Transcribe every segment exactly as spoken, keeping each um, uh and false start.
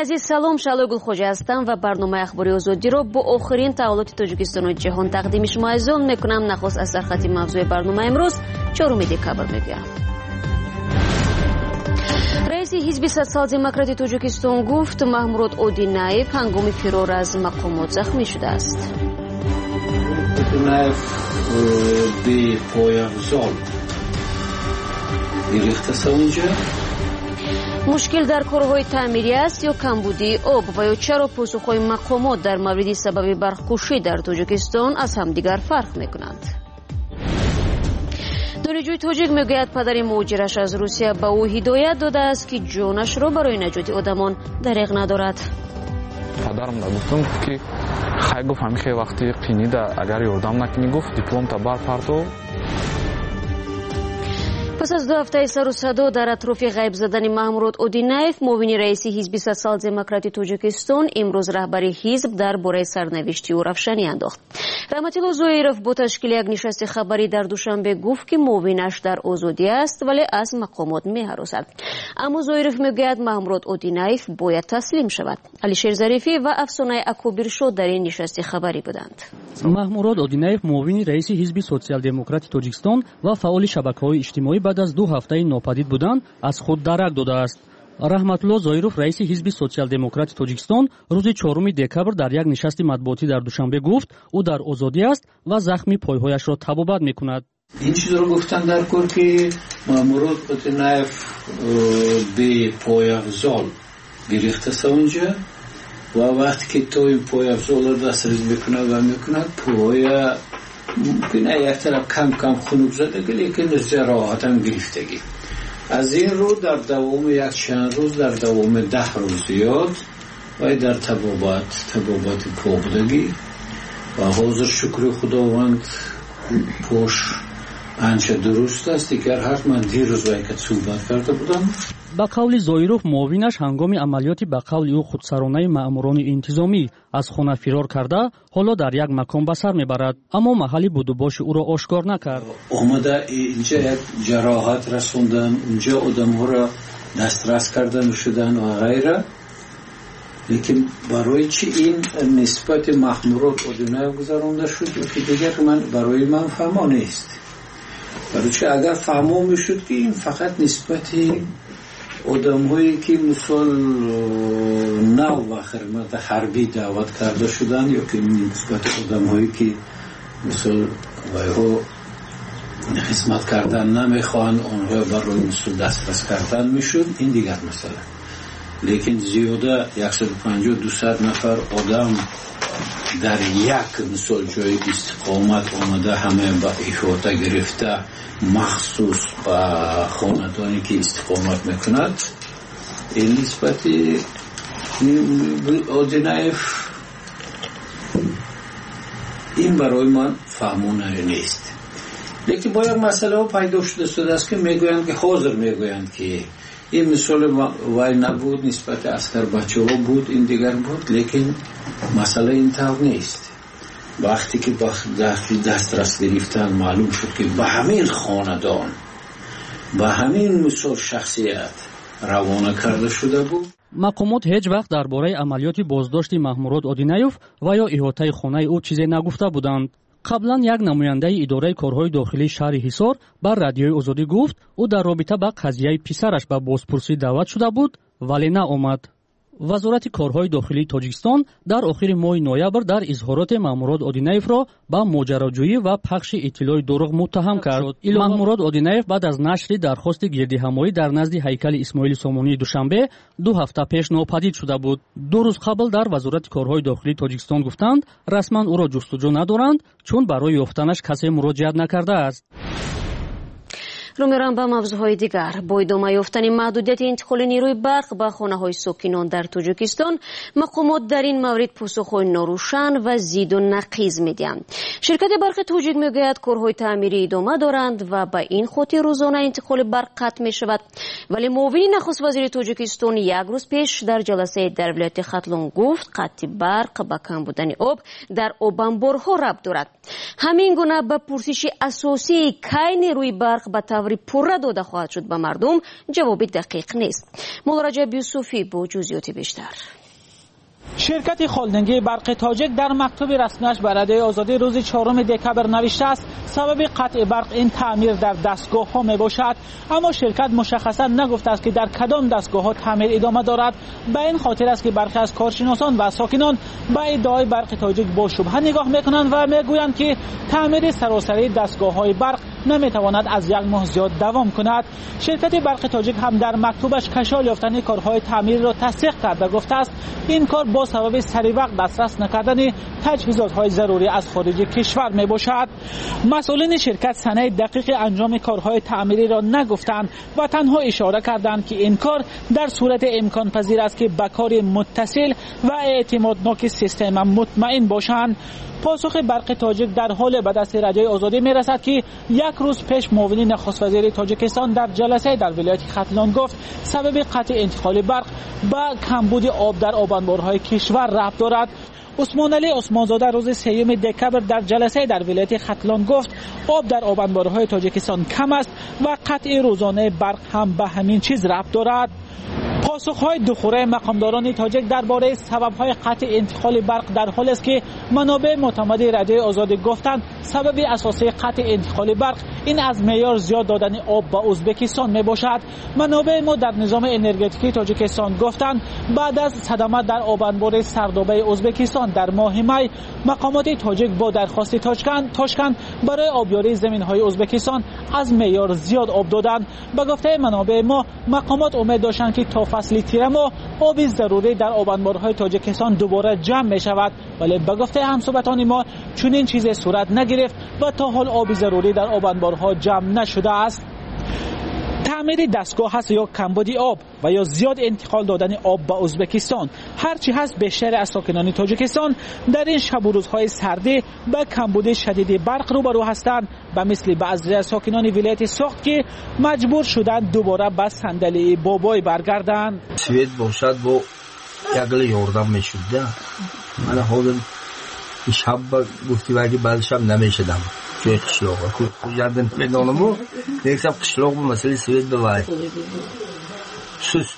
عزیز سلام، شالوگل خوجه هستم و برنامه اخباری آزادی را با آخرین تحولات تاجیکستان و جهان تقدیم شما عزیزان میکنم. نخست از سرخط موضوع برنامه امروز چهارم دکبر میگویم. رئیس حزب صدسال دموکراتی تاجیکستان گفت محمود اودینایف هنگام فرار از مقامات زخمی شده است. اودینایف به پایافزال گرفته اونجا. مشکل در کارهای تعمیری است یا کمبودی آب و یا چرا پاسخهای مقامات در مورد سبب برخکشی در تاجیکستان از همدیگر فرق میکنند؟ دانشجوی تاجیک میگوید پدر مهاجرش از روسیه به او هدایت داده است که جانش را برای نجات آدمان دریغ ندارد. پدرم گفتم که خیلی گفت همیشه وقتی قینیده اگر یاردم نکنی گفت دیپلم تا بر پرتو. پس از دو هفته سر و صدا در اطراف غیب زدن محمود اودینایف، معاون رئیس حزب صدسال دموکراتی تاجیکستان امروز رهبری حزب درباره سرنوشت او روشنی انداخت. رحمتالله زویرف با تشکیل یک نشست خبری در دوشنبه گفت که معاونش در آزادی است ولی از مقامات می‌هراسد. اما زویرف میگوید محمود اودینایف باید تسلیم شود. علیشیر ظریفی و افسانه اکوبیر شد در این نشست خبری بودند. محمود اودینایف معاون رئیس حزب سوسیال دموکراتی تاجیکستان و فعال شبکه‌های اجتماعی بعد از دو هفته ناپدید بودن از خود درک داده است. رحمتالله زویرف رئیس حزب سوسیال دموکراتی تاجیکستان روز چهارم دکبر در یک نشست مطبوعاتی در دوشنبه گفت او در آزادی است و زخم پایهایش را طبابت میکند. این چیز را گفتن در کور که محمود اودینایف به پایافزال گرفته اونجا و وقتی که تو این پایافزال را دسترسی میکنه و میکنه پای ممکنه یک طرف کم کم خنک زده لیکن جراحت هم گرفتگی. از این رو در دوام یک چند روز در دوام ده روز زیاد و در تبابات تبابات کوبدگی و حاضر شکر خداوند پوش انچه درست است. دیگر هر من دیروز و یک صحبت کرده بودم. با قول زویرف معاونش هنگام عملیاتی با قول او خودسرانه مأموران انتظامی از خانه فرار کرده حالا در یک مکان به سر میبرد، اما محلی بود و باش او را آشکار نکرد. آمده اینجا یک جراحت رسوندن، اونجا آدم ها را دسترس کردن شدن و غیره، لیکن برای چی این نسبت محمود اودینایف گذرانده شد که دیگر من برای من فهما نیست. برای چی اگر فهما میشد که این فقط نسبتی آدم هایی که مثال نو و خدمت حربی دعوت کرده شدن یا که نسبت آدم هایی که مثال وایها خدمت کردن نمیخوان اونها برای مثال دسترس کردن میشد، این دیگر مثلا. لیکن زیاده صد و پنجاه تا دویست نفر آدم در یک مثال جای استقامت آمده همه با احاطه گرفته مخصوص با خاندانی که استقامت میکند، این نسبتی اودینایف این برای من فهمونه نیست. لیکن با یک مسئله پیدا شده است که میگویند که حاضر میگویند که این مثال وای نبود، نسبت اسکر بچه ها بود، این دیگر بود، لیکن مسئله این طور نیست. وقتی که دسترس گرفتن معلوم شد که به همین خاندان به همین مثال شخصیت روانه کرده شده بود. مقامات هیچ وقت درباره عملیات بازداشت محمود اودینایف و یا احاطه خانه او چیزی نگفته بودند. قبلا یک نماینده اداره کارهای داخلی شهر حصار بر رادیوی آزادی گفت او در رابطه با قضیه پسرش به بازپرسی دعوت شده بود ولی نه آمد. وزارت کارهای داخلی تاجیکستان در آخر ماه نوامبر در اظهارات محمود اودینایف را با ماجراجویی و پخش اطلاع دروغ متهم کرد. محمود اودینایف بعد از نشر درخواست گردهمایی در نزد هیکل اسماعیل سامانی دوشنبه دو هفته پیش ناپدید شده بود. دو روز قبل در وزارت کارهای داخلی تاجیکستان گفتند رسما او را جستجو ندارند چون برای یافتنش کسی مراجعت نکرده است. رو میرم به موضوعهای دیگر. با ادامه یافتن محدودیت انتقال نیروی برق به خانه‌های ساکنان در تاجیکستان، مقامات در این مورد پاسخ‌های ناروشن و زید و نقیض می‌دهند. شرکت برق توجیک میگوید کارهای تعمیری ادامه دارند و به این خاطر روزانه انتقال برق قطع می شود. ولی معاون نخست وزیر تاجیکستان یک روز پیش در جلسه در ولایت ختلون گفت قطع برق به کم بودن آب در آب انبارها ربط دارد. همین گونه به پرسش اساسی کی نیروی برق به طور پوره داده خواهد شد به مردم جواب دقیق نیست. مولا رجب یوسفی با جزئیات بیشتر. شرکت هلدینگ برق تاجیک در مکتوب رسمیش به رادیوی آزادی روز چهارم دکبر نوشته است سبب قطع برق این تعمیر در دستگاه ها می باشد، اما شرکت مشخصا نگفته است که در کدام دستگاه ها تعمیر ادامه دارد. به این خاطر است که برخی از کارشناسان و ساکنان به ادعای برق تاجیک با شبهه نگاه میکنند و میگویند که تعمیر سراسری دستگاه های برق نمیتواند از یک ماه زیاد دوام کند. شرکت برق تاجیک هم در مکتوبش کشال یافتن کارهای تعمیر را تصدیق کرد و گفته است این کار با سبب سری وقت دسترس نکردن تجهیزات های ضروری از خارج کشور می باشد. مسئولین شرکت سنه دقیق انجام کارهای تعمیری را نگفتند و تنها اشاره کردند که این کار در صورت امکان پذیر است که به کار متصل و اعتمادناک سیستم مطمئن باشند. پاسخ برق تاجیک در حال به دست رادیوی آزادی می رسد که یک روز پیش معاون نخست وزیر تاجیکستان در جلسه در ولایت ختلان گفت سبب قطع انتقال برق با کمبود آب در آب انبارهای کشور ربط دارد. عثمان علی عثمانزاده روز سوم دکبر در جلسه در ولایت ختلان گفت آب در آب انبارهای تاجیکستان کم است و قطع روزانه برق هم به همین چیز ربط دارد. پاسخهای دخوره مقامداران تاجیک درباره سبب‌های قطع انتقال برق در حال است که منابع معتمد رادیوی آزادی گفتند سبب اساسی قطع انتقال برق این از معیار زیاد دادن آب به ازبکستان می باشد. منابع ما در نظام انرژتیکی تاجیکستان گفتند بعد از صدمه در آب انبار سردابه ازبکستان در ماه می مقامات تاجیک با درخواست تاشکند تاشکند برای آبیاری زمین‌های ازبکستان از معیار زیاد آب دادند. به گفته منابع ما مقامات امید داشتند که تا فصل تیر ماه آب ضروری در آب انبارهای تاجیکستان دوباره جمع می شود، ولی به گفته همسوبتان ما چنین چیزی صورت نگرفت و تا حال آب ضروری در آب انبارها جمع نشده است. تعمیر دستگاه هست یا کمبود آب و یا زیاد انتقال دادن آب به ازبکستان، هرچی هست بیشتر از ساکنان تاجیکستان در این شب و روزهای سردی به کمبود شدید برق روبرو هستند، به مثل بعضی از ساکنان ولایت سوخت که مجبور شدند دوباره به صندلی بابای برگردند. سوید باشد با یگل یاردم میشد. من حالا شب گفتی وقتی بعدش هم نمیشدم توی قشلاق جردن پیدانمو یکسب قشلاق با مسئله سوید ببرد سست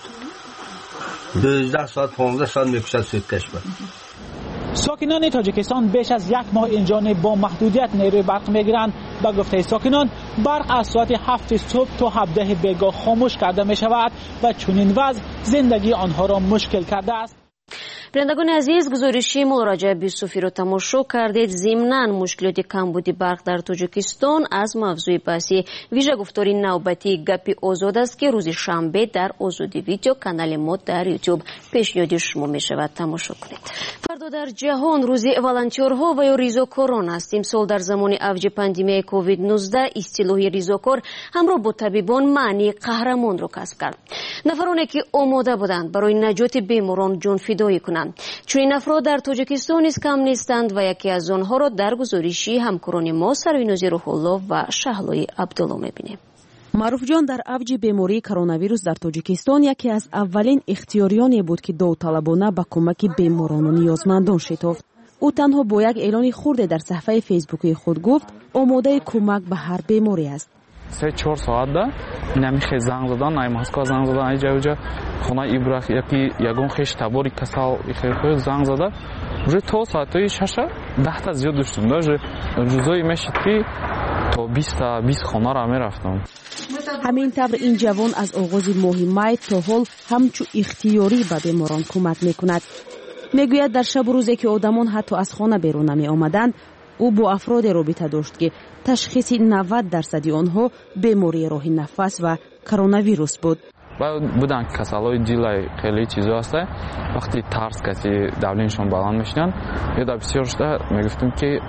دوزده ساعت پانزده ساعت میکشد سوید کشور. ساکنان تاجیکستان بیش از یک ماه اینجا با محدودیت نیروی برق میگیرند. با گفته ساکنان برق از ساعت هفت صبح تا هفده بیگاه خاموش کرده می شود و چنین وضع زندگی آنها را مشکل کرده است. بینندگان عزیز، گزارشی مولا رجب یوسفی رو تماشا کردید. ضمناً مشکلات کمبود برق در تاجیکستان از موضوع بحثی ویژه گفتاری نوبتی گپی آزاد است که روز شنبه در آزادی ویدیو کانال ما در یوتیوب پیشنهاد شما می شود. تماشا کنید. فردا در جهان روز والنتیرها و یا ریزوکاران است. امسال در زمان اوج پاندمی کووید نوزده اصطلاح ریزوکار همراه با طبیبان معنی قهرمان را کسب کرد. نفرانی که آماده بودند برای نجات بیماران جان فدایی کنند. چنین افراد در تاجیکستان نیز کم نیستند و یکی از آنها را در گزارشی همکاران ما سروینازی روح الله و شهلای عبدالله می‌بینیم. معروف جان در اوج بیماری کرونا ویروس در تاجیکستان یکی از اولین اختیاریانی بود که داوطلبانه به کمک بیماران و نیازمندان شتافت. او تنها با یک اعلان خرد در صفحه فیسبوکی خود گفت آماده کمک به هر بیماری است. سه چهار ساعت ده نمیخه زنگ زدن ای مسکو زنگ زدن ای جوجا خونه ابراهی یکی یگون خش تباری کسال خیر زنگ زده вже تو ساعتای شش ده تا زیاد داشتم даже روزایی میشد که تا بیست تا بیست خونه را میرفتم. همین طور این جوان از آغاز ماه می تا حال همچو اختیاری به بیماران کمک میکند. میگوید در شب و روزی که آدمان حتی از خانه بیرون نمی آمدند او با افراد رابطه داشت که تشخیص نود درصد آنها بیماری راه نفس و کرونا ویروس بود. و بودن کسالای دیلای خیلی چیزا هست. وقتی ترس کسی دولینشون بالان میشنن یا در بسیارش میگفتیم که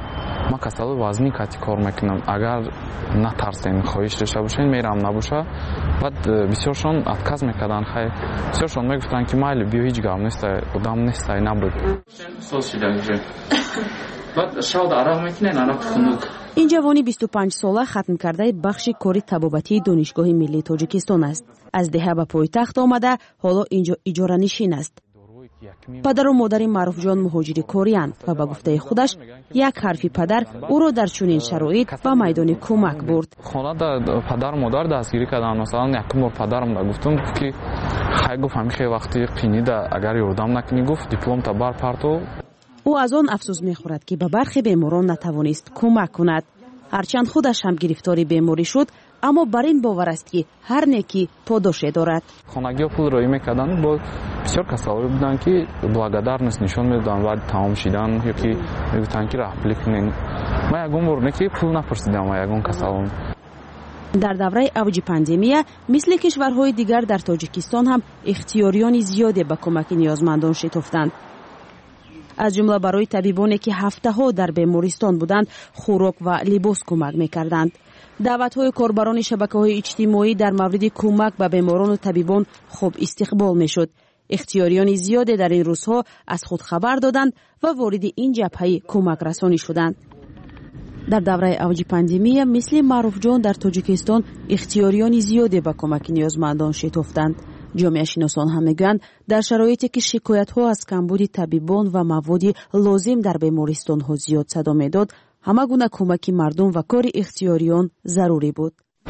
ما کسال وزنی کاتی کار میکنم اگر نترسین خواهش داشته باشین میرم نباشه بعد بسیارشون اتکاز میکردن خیلی بسیارشون میگفتن که مایل بیا هیچ گام نیست ادام نیست نبود سوز شده بعد شاید عراق میکنین عراق خنوک. این جوانی بیست و پنج ساله ختم کرده بخش کاری طبابتی دانشگاه ملی تاجیکستان است. از دهه به پایتخت آمده حالا اینجا اجاره نشین است. پدر و مادر معروف جان مهاجر کاری‌اند و به گفته خودش یک حرفی پدر او را در چنین شرایط به میدان کمک برد. خانه در پدر و مادر دستگیری کردن. مثلا یک بار پدرم را گفتم که خیلی گفت همیشه وقتی قینیده اگر یردم نکنی گفت دیپلم تا بر پرتو. او از آن افسوس می‌خورد که به برخی بیماران نتوانست کمک کند. هرچند خودش هم گرفتاری بیماری شد اما بر این باور است که هر نیکی پاداشی دارد. خانگی پول روی میکردن با بسیار کسایی بودن که благодарность نشون میدادن و تمام شدن یا که میگفتن که راه پلی کنین. ما یگون بار نیکی پول نپرسیدم و یگون کسایی. در دوره اوج پاندمیه مثل کشورهای دیگر در تاجیکستان هم اختیاریان زیادی به کمک نیازمندان شتافتند. از جمله برای طبیبانی که هفته ها در بیمارستان بودند خوراک و لباس کمک میکردند. دعوت های کاربران شبکه های اجتماعی در مورد کمک به بیماران و طبیبان خوب استقبال میشد. اختیاریان زیادی در این روزها از خود خبر دادند و وارد این جبهه کمک رسانی شدند. در دوره اوج پاندمی مثل معروف جان در تاجیکستان اختیاریان زیادی به کمک نیازمندان شتافتند. جامعه شناسان هم میگویند در شرایطی که شکایت ها از کمبود طبیبان و مواد لازم در بیمارستان ها زیاد صدا میداد، همه گونه کمک مردم و کار اختیاریان ضروری بود.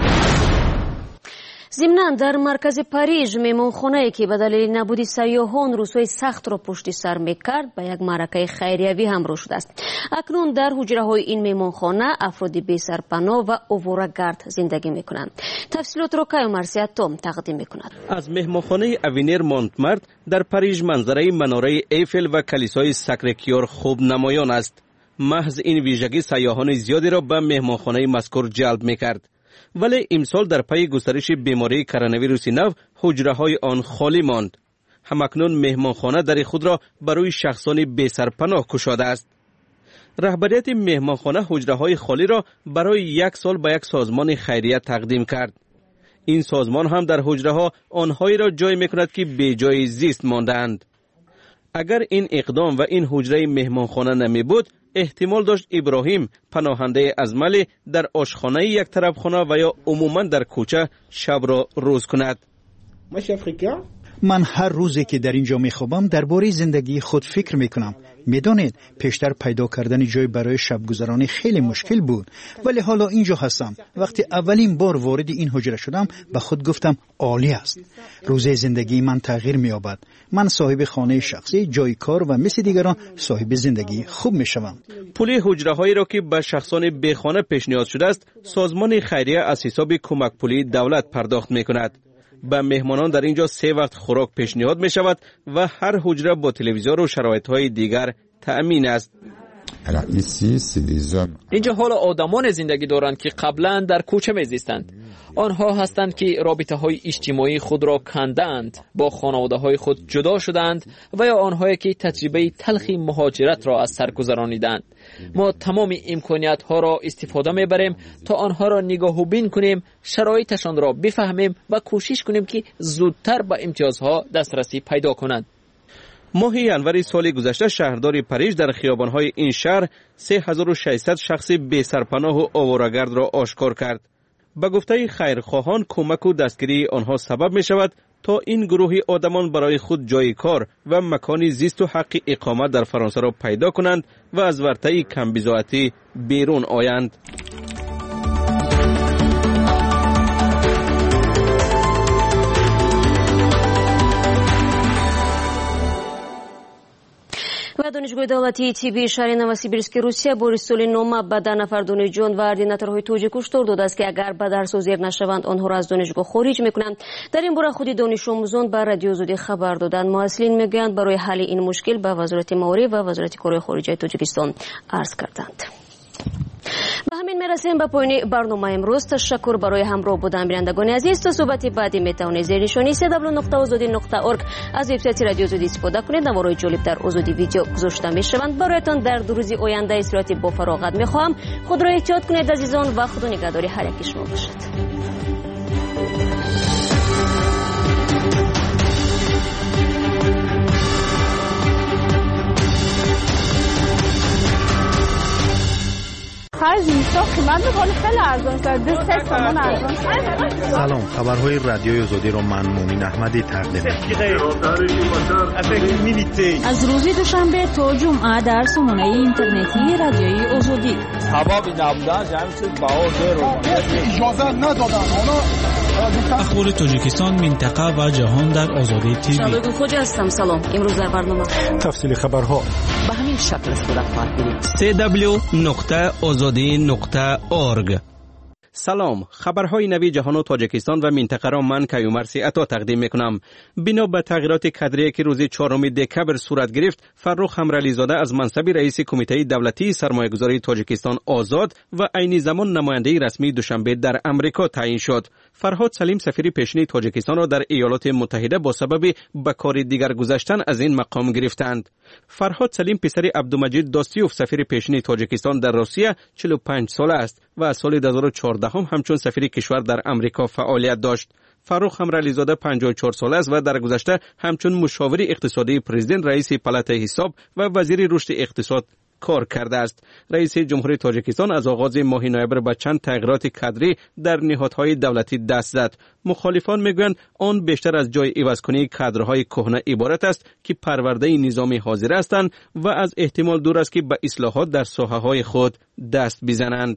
ضمناً در مرکز پاریژ مهمانخانه‌ای که به دلیل نبود سیاحان روزهای سخت را پشت سر می‌کرد به یک معرکه خیریوی همراه شده است. اکنون در حجره‌های این مهمانخانه افراد بی‌سرپناه و آواره‌گرد زندگی می‌کنند. تفصیلات را کایو مرسیاتوم تقدیم می‌کند. از مهمانخانه اوینر مونتمارت در پاریژ منظره مناره ایفل و کلیسای ساکرکیور خوب نمایان است. محض این ویژگی سیاحان زیادی را به مهمانخانه مذکور جلب می‌کرد. ولی امسال در پی گسترش بیماری کرونا ویروس نو حجره‌های آن خالی ماند. همکنون مهمانخانه در خود را برای شخصان بی‌سرپناه گشوده است. رهبریت مهمانخانه حجره‌های خالی را برای یک سال به یک سازمان خیریه تقدیم کرد. این سازمان هم در حجره‌ها آنهایی را جای می‌کند که بی جای زیست ماندند. اگر این اقدام و این حجره مهمانخانه نمی بود، احتمال داشت ابراهیم پناهنده از ملی در آشخانه یک طرف خانه و یا عموما در کوچه شب را روز کند. من هر روزی که در اینجا میخوابم درباره زندگی خود فکر میکنم. میدانید پیشتر پیدا کردن جای برای شب گذرانی خیلی مشکل بود، ولی حالا اینجا هستم. وقتی اولین بار وارد این حجره شدم به خود گفتم عالی است. روزی زندگی من تغییر مییابد. من صاحب خانه شخصی، جای کار و مثل دیگران صاحب زندگی خوب میشوم. پول حجره هایی را که به شخصان بی خانه پیشنهاد شده است، سازمان خیریه از حساب کمک پولی دولت پرداخت میکند. به مهمانان در اینجا سه وقت خوراک پیشنهاد می شود و هر حجره با تلویزیون و شرایط های دیگر تأمین است. اینجا حالا آدمان زندگی دارند که قبلا در کوچه می زیستند. آنها هستند که رابطه های اجتماعی خود را کندند، با خانواده های خود جدا شدند و یا آنهایی که تجربه تلخی مهاجرت را از سر گذرانیدند. ما تمام امکانیت ها را استفاده می بریم تا آنها را نگاه و بین کنیم، شرایطشان را بفهمیم و کوشش کنیم که زودتر به امتیازها دسترسی پیدا کنند. ماه ینور سال گذشته شهردار پاریژ در خیابان‌های این شهر سه هزار و ششصد شخص بی‌سرپناه و آواره‌گرد را آشکار کرد. به گفته خیرخواهان کمک و دستگیری آنها سبب می شود تا این گروه آدمان برای خود جای کار و مکانی زیست و حق اقامت در فرانسه را پیدا کنند و از ورطه کمبزاعتی بیرون آیند. و دانشگاه دولتی تیبی شهر نوسیبیرسک روسیه با رسول نامه به ده نفر دانشجویان و اردیناتورهای توجیه هشدار داده است که اگر به درس حاضر نشوند آنها را از دانشگاه خارج میکنند. در این باره خود دانش آموزان به رادیو آزادی خبر دادند. مسئولین میگویند برای حل این مشکل به وزارت مالی و وزارت کارهای خارجه تاجیکستان عرض کردند. همین میرسیم به پایان برنامه امروز. تشکر برای همراه بودن بینندگان عزیز. تا صحبت بعدی میتونید زیر نشانی سی دبلیو نقطه آزادی نقطه اورگ از وبسایت رادیو آزادی استفاده کنید. نوارای جالب در آزادی ویدیو گذاشته میشوند. برایتان در دو روز آینده صورت با فراغت میخواهم. خود را احتیاط کنید عزیزان و خدا نگهدار هر یک شما باشد. سلام، خبرهای رادیوی آزادی را من مومین احمدی تقدیم می‌کنم. از روز دوشنبه تا جمعه در سامانه اینترنتی رادیوی آزادی. سبب نبودن جمعیت باور رو اجازه ندادن. اخبار تاجیکستان، منطقه و جهان در آزادی تیوی. شادگل خوجا هستم. سلام. امروز در برنامه تفصیل خبرها به همین شکل استفاده خواهد بود. سی دبلیو نقطه آزادی نقطه اورگ. سلام، خبرهای نوی جهان و تاجیکستان و منطقه را من کیومرثی عطا تقدیم میکنم. بنا به تغییرات کادری که روز چهارم دکبر صورت گرفت، فرخ امرعلی زاده از منصب رئیس کمیته دولتی سرمایه‌گذاری تاجیکستان آزاد و عین زمان نماینده رسمی دوشنبه در امریکا تعیین شد. فرهاد سلیم سفیر پیشین تاجیکستان را در ایالات متحده با سبب به کار دیگر گذاشتن از این مقام گرفتند. فرهاد سلیم پسر عبدالمجید داستیوف سفیر پیشین تاجیکستان در روسیه چهل و پنج ساله است و از سال دو هزار و چهارده هم همچون سفیر کشور در امریکا فعالیت داشت. فرخ امرعلی زاده پنجاه و چهار ساله است و در گذشته همچون مشاور اقتصادی پرزیدنت، رئیس پالات حساب و وزیر رشد اقتصاد کار کرده است. رئیس جمهوری تاجیکستان از آغاز ماه نوامبر به چند تغییرات کادری در نهادهای دولتی دست زد. مخالفان میگویند آن بیشتر از جای عوض‌کنی کادرهای کهنه عبارت است که پرورده نظام حاضر هستند و از احتمال دور است که به اصلاحات در ساحه‌های خود دست بزنند.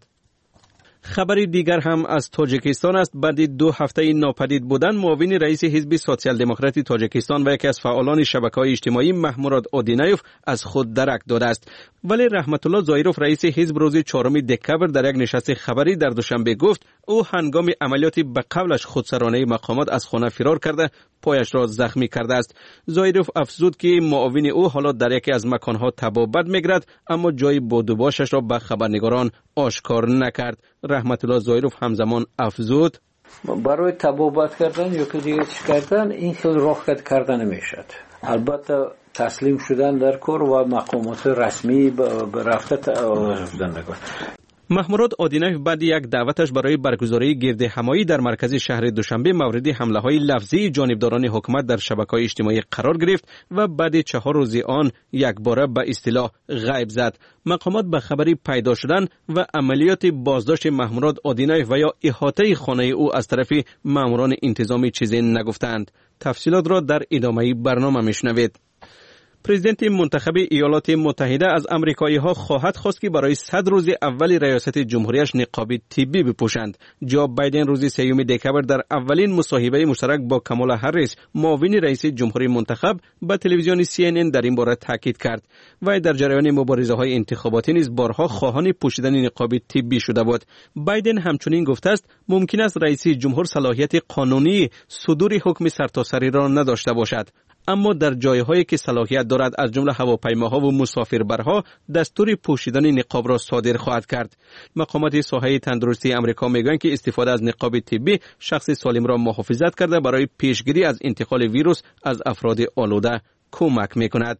خبری دیگر هم از تاجیکستان است. بعد دو هفته ناپدید بودن معاون رئیس حزب سوسیال دموکراتی تاجیکستان و یکی از فعالان شبکه‌های اجتماعی محموراد اودینایوف از خود درک داده است. ولی رحمت الله زایروف رئیس حزب روز چهارم دکبر در یک نشست خبری در دوشنبه گفت او هنگام عملیات به قولش خودسرانه مقامات از خانه فرار کرده پایش را زخمی کرده است. زایروف افزود که معاون او حالا در یکی از مکانها تبابت می‌گیرد اما جای بودوباشش را به خبرنگاران آشکار نکرد. رحمت الله زایروف همزمان افزود برای تبابت کردن یا که دیگه چی کردن این خیلی راحت کردن نمیشد. البته تسلیم شدن در کار و مقامات رسمی به رفته شدن نکن. محموراد اودینایف بعد یک دعوتش برای برگزاری گرد همایی در مرکز شهر دوشنبه مورد حمله های لفظی جانبداران حکومت در شبکه‌های اجتماعی قرار گرفت و بعد چهار روز آن یک باره به اصطلاح غیب زد. مقامات به خبری پیدا شدن و عملیات بازداشت محموراد اودینایف و یا احاطه خانه او از طرف ماموران انتظامی چیزی نگفتند. تفصیلات را در ادامه برنامه میشنوید. پرزیدنت منتخب ایالات متحده از امریکایی ها خواهد خواست که برای صد روز اول ریاست جمهوریش نقاب طبی بپوشند. جو بایدن روز سیوم دکبر در اولین مصاحبه مشترک با کامالا هریس معاون رئیس جمهوری منتخب به تلویزیون سی ان ان در این باره تاکید کرد. و در جریان مبارزه های انتخاباتی نیز بارها خواهان پوشیدن نقاب طبی شده بود. بایدن همچنین گفته است ممکن است رئیس جمهور صلاحیت قانونی صدور حکم سرتاسری را نداشته باشد، اما در جایهایی که صلاحیت دارد از جمله هواپیماها و مسافربرها دستور پوشیدن نقاب را صادر خواهد کرد. مقامات ساحه تندرستی آمریکا میگویند که استفاده از نقاب طبی شخص سالم را محافظت کرده برای پیشگیری از انتقال ویروس از افراد آلوده کمک میکند.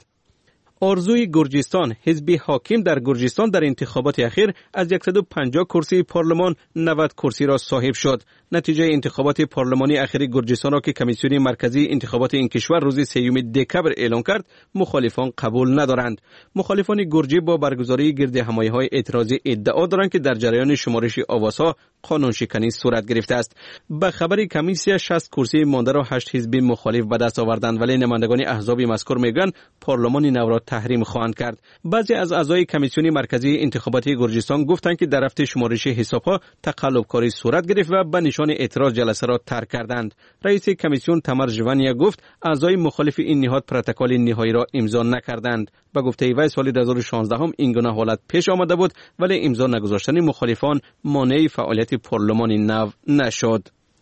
آرزوی گرجستان، حزب حاکم در گرجستان در انتخابات اخیر از صد و پنجاه کرسی پارلمان نود کرسی را صاحب شد. نتیجه انتخابات پارلمانی اخیر گرجستان را که کمیسیون مرکزی انتخابات این کشور روز سیوم دکبر اعلام کرد، مخالفان قبول ندارند. مخالفان گرجی با برگزاری گرد همایی‌های اعتراضی ادعا دارند که در جریان شمارش آوازها قانون شکنی صورت گرفته است. به خبر کمیسیون شصت کرسی مانده را هشت حزب مخالف به دست آوردند، ولی نمایندگان احزاب مذکور میگویند پارلمان نو را تحریم خواهند کرد. بعضی از اعضای کمیسیون مرکزی انتخاباتی گرجستان گفتند که در رفت شمارش حساب‌ها تقلب‌کاری صورت گرفت و به نشان اعتراض جلسه را ترک کردند. رئیس کمیسیون تمر ژوانیا گفت اعضای مخالف این نهاد پروتکل نهایی را امضا نکردند. به گفته وی سال دو هزار و شانزده هم این گونه حالت پیش آمده بود، ولی امضا نگذاشتن مخالفان مانع فعالیت پارلمان نو نشد.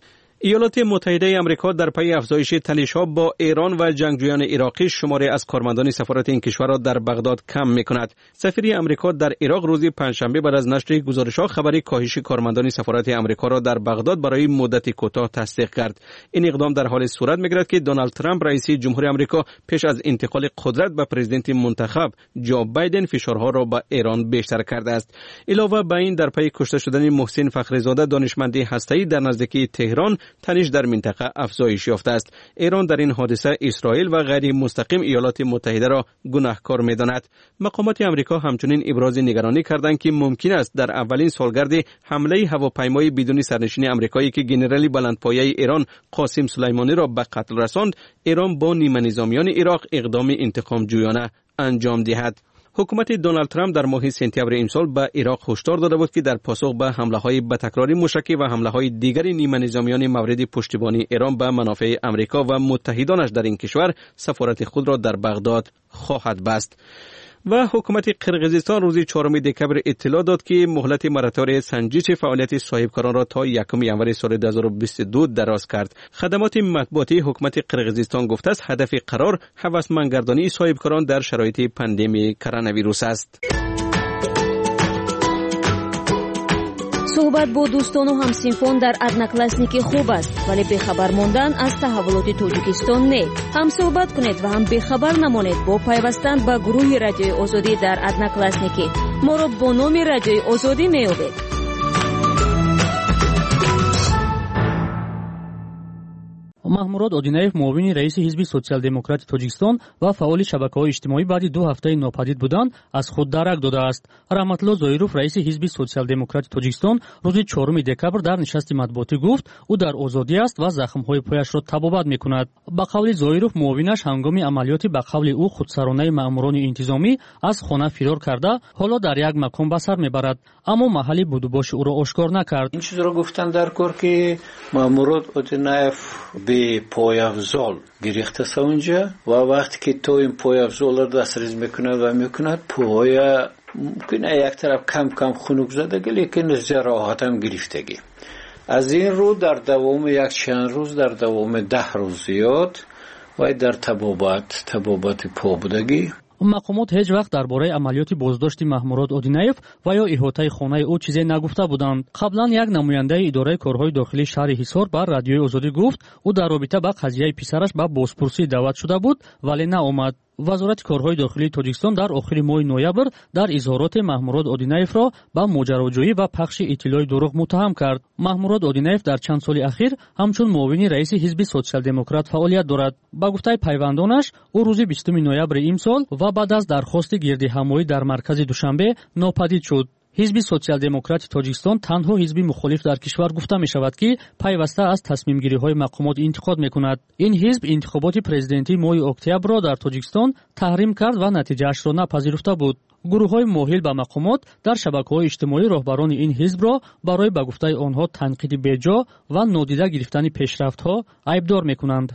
ایالات متحده آمریکا در پی افزایش تنش‌ها با ایران و جنگجویان عراقی شماری از کارمندان سفارت این کشور را در بغداد کم می‌کند. سفیر آمریکا در عراق روز پنجشنبه بعد از نشر گزارش‌ها خبری کاهش کارمندان سفارت آمریکا را در بغداد برای مدتی کوتاه تصدیق کرد. این اقدام در حال صورت می‌گیرد که دونالد ترامپ رئیس جمهوری آمریکا پیش از انتقال قدرت به پرزیدنت منتخب جو بایدن فشارها را به ایران بیشتر کرده است. علاوه بر این در پی کشته شدن محسن فخریزاده دانشمند هسته‌ای در نزدیکی تهران تنش در منطقه افزایش یافته است. ایران در این حادثه اسرائیل و غیر مستقیم ایالات متحده را گناهکار می‌داند. مقامات آمریکا همچنین ابراز نگرانی کردند که ممکن است در اولین سالگرد حمله هواپیمای بدون سرنشین آمریکایی که ژنرال بلندپایه ایران قاسم سلیمانی را به قتل رساند، ایران با نیمه نظامیان عراق اقدام انتقام جویانه انجام دهد. حکومت دونالد ترامپ در ماه سپتامبر امسال به عراق هشدار داده بود که در پاسخ به حمله‌های به‌تکراری موشکی و حمله‌های دیگر نیمه نظامیان مورد پشتیبانی ایران به منافع آمریکا و متحدانش در این کشور سفارت خود را در بغداد خواهد بست. و حکومت قرقیزستان روز چهارم دکبر اطلاع داد که مهلت مراتوری سنجش فعالیت صاحبکاران را تا یکم ژانویه سال دو هزار و بیست و دو دراز کرد. خدمات مطبوعاتی حکومت قرقیزستان گفته است هدف قرار هوسمندگردانی صاحبکاران در شرایط پاندمی کرونا ویروس است. صحبت با دوستان و همسینفون در ادناکلاسنیکی خوب است، ولی بخبر ماندن از تحولات توجیکستان نه. هم صحبت کنید و هم بخبر نمانید با پیوستن به گروه رادیوی آزادی در ادناکلاسنیکی. ما را با نام رادیوی آزادی می‌یابید. маҳмурод одинаев муовини раиси ҳизби социал-демократи тоҷикистон ва фаъоли шабакаҳои иҷтимоӣ баъди ду ҳафтаи нопадид будан аз худ дарак додааст. раҳматулло зоиров раиси ҳизби социал-демократи тоҷикистон рӯзи чорум декабр дар нишасти матбуотӣ гуфт ӯ дар озодӣ аст ва захмҳои пояшро табобат мекунад. ба қавли зоиров муовинаш ҳангоми амалиёти ба қавли ӯ худсаронаи маъмурони интизомӣ аз хона фирор карда ҳоло дар як макон ба сар мебарад, аммо маҳалли будубоши ӯро ошкор накард. ин чизро гуфтан дар кор ки маъмурод одинаев пойафзол гирифтаса унҷа ва вақте ки то ин пойафзолро дастрез мекунад ва мекунад поя мумкина як тараф кам кам хунук задагӣ лекин ҷароҳатам гирифтагӣ. аз ин рӯ дар давоми якчанд рӯз дар давоми даҳ рӯз зиёд вай дар табобат табобати по будагӣ. мақомот ҳеҷ вақт дар бораи амалиёти боздошти маҳмурод одинаев ва ё иҳотаи хонаи ӯ чизе нагуфта буданд. қаблан як намояндаи идораи корҳои дохилии шаҳри ҳисор бар радиои озодӣ гуфт ӯ дар робита ба қазияи писараш ба бозпурсӣ даъват шуда буд, вале наомад. вазорати корҳои дохилии тоҷикистон дар охири моҳи ноябр дар изҳороте маҳмурод одинаевро ба моҷароҷӯӣ ва пахши иттилои дурӯғ муттаҳам кард. маҳмурод одинаев дар чанд соли ахир ҳамчун муовини раиси ҳизби социал-демократ фаъолият дорад. ба гуфтаи пайвандонаш ӯ рӯзи бистуми ноябри имсол ва баъд аз дархости гирдиҳамоӣ дар маркази душанбе нопадид шуд. ҳизби социал-демократи тоҷикистон танҳо ҳизби мухолиф дар кишвар гуфта мешавад, ки пайваста аз тасмимгириҳои мақомот интиқод мекунад. ин ҳизб интихоботи президентии моҳи октябрро дар тоҷикистон таҳрим кард ва натиҷаашро напазируфта буд. гурӯҳҳои моҳил ба мақомот дар шабакаҳои иҷтимоӣ роҳбарони ин ҳизбро барои ба гуфтаи онҳо танқиди беҷо ва нодида гирифтани пешрафтҳо айбдор мекунанд.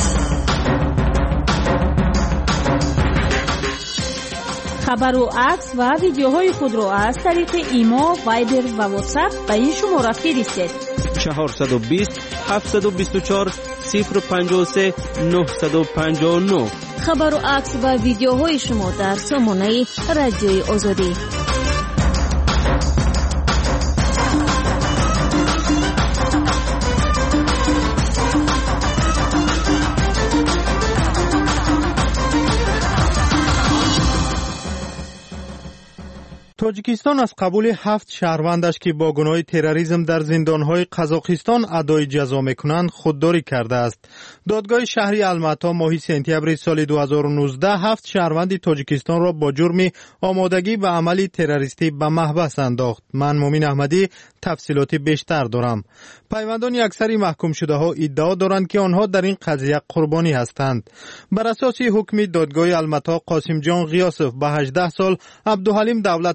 хабару акс ва видеоҳои худро аз тариқи имо, вайбер ва ватсап ба ин шумора фиристед. чаҳорсаду бист ҳафтсаду бисту чор сифр панҷоҳу се нӯҳсаду панҷоҳу нӯ. хабару акс ва видеоҳои шумо дар сомонаи радиои озодӣ. тоҷикистон аз қабули ҳафт шаҳрвандаш ки бо гуноҳи терроризм дар зиндонҳои қазоқистон адои ҷазо мекунанд худдорӣ кардааст. додгоҳи шаҳри алмато моҳи сентябри соли ду ҳазору нуздаҳ ҳафт шаҳрванди тоҷикистонро бо ҷурми омодагӣ ба амали террористӣ ба маҳбас андохт. ман муъмин аҳмадӣ тафсилоти бештар дорам. пайвандони аксари маҳкумшудаҳо иддао доранд ки онҳо дар ин қазия қурбонӣ ҳастанд. бар асоси ҳукми додгоҳи алмато қосимҷон ғиёсов ба ҳаждаҳ сол, абдуҳалим давлатов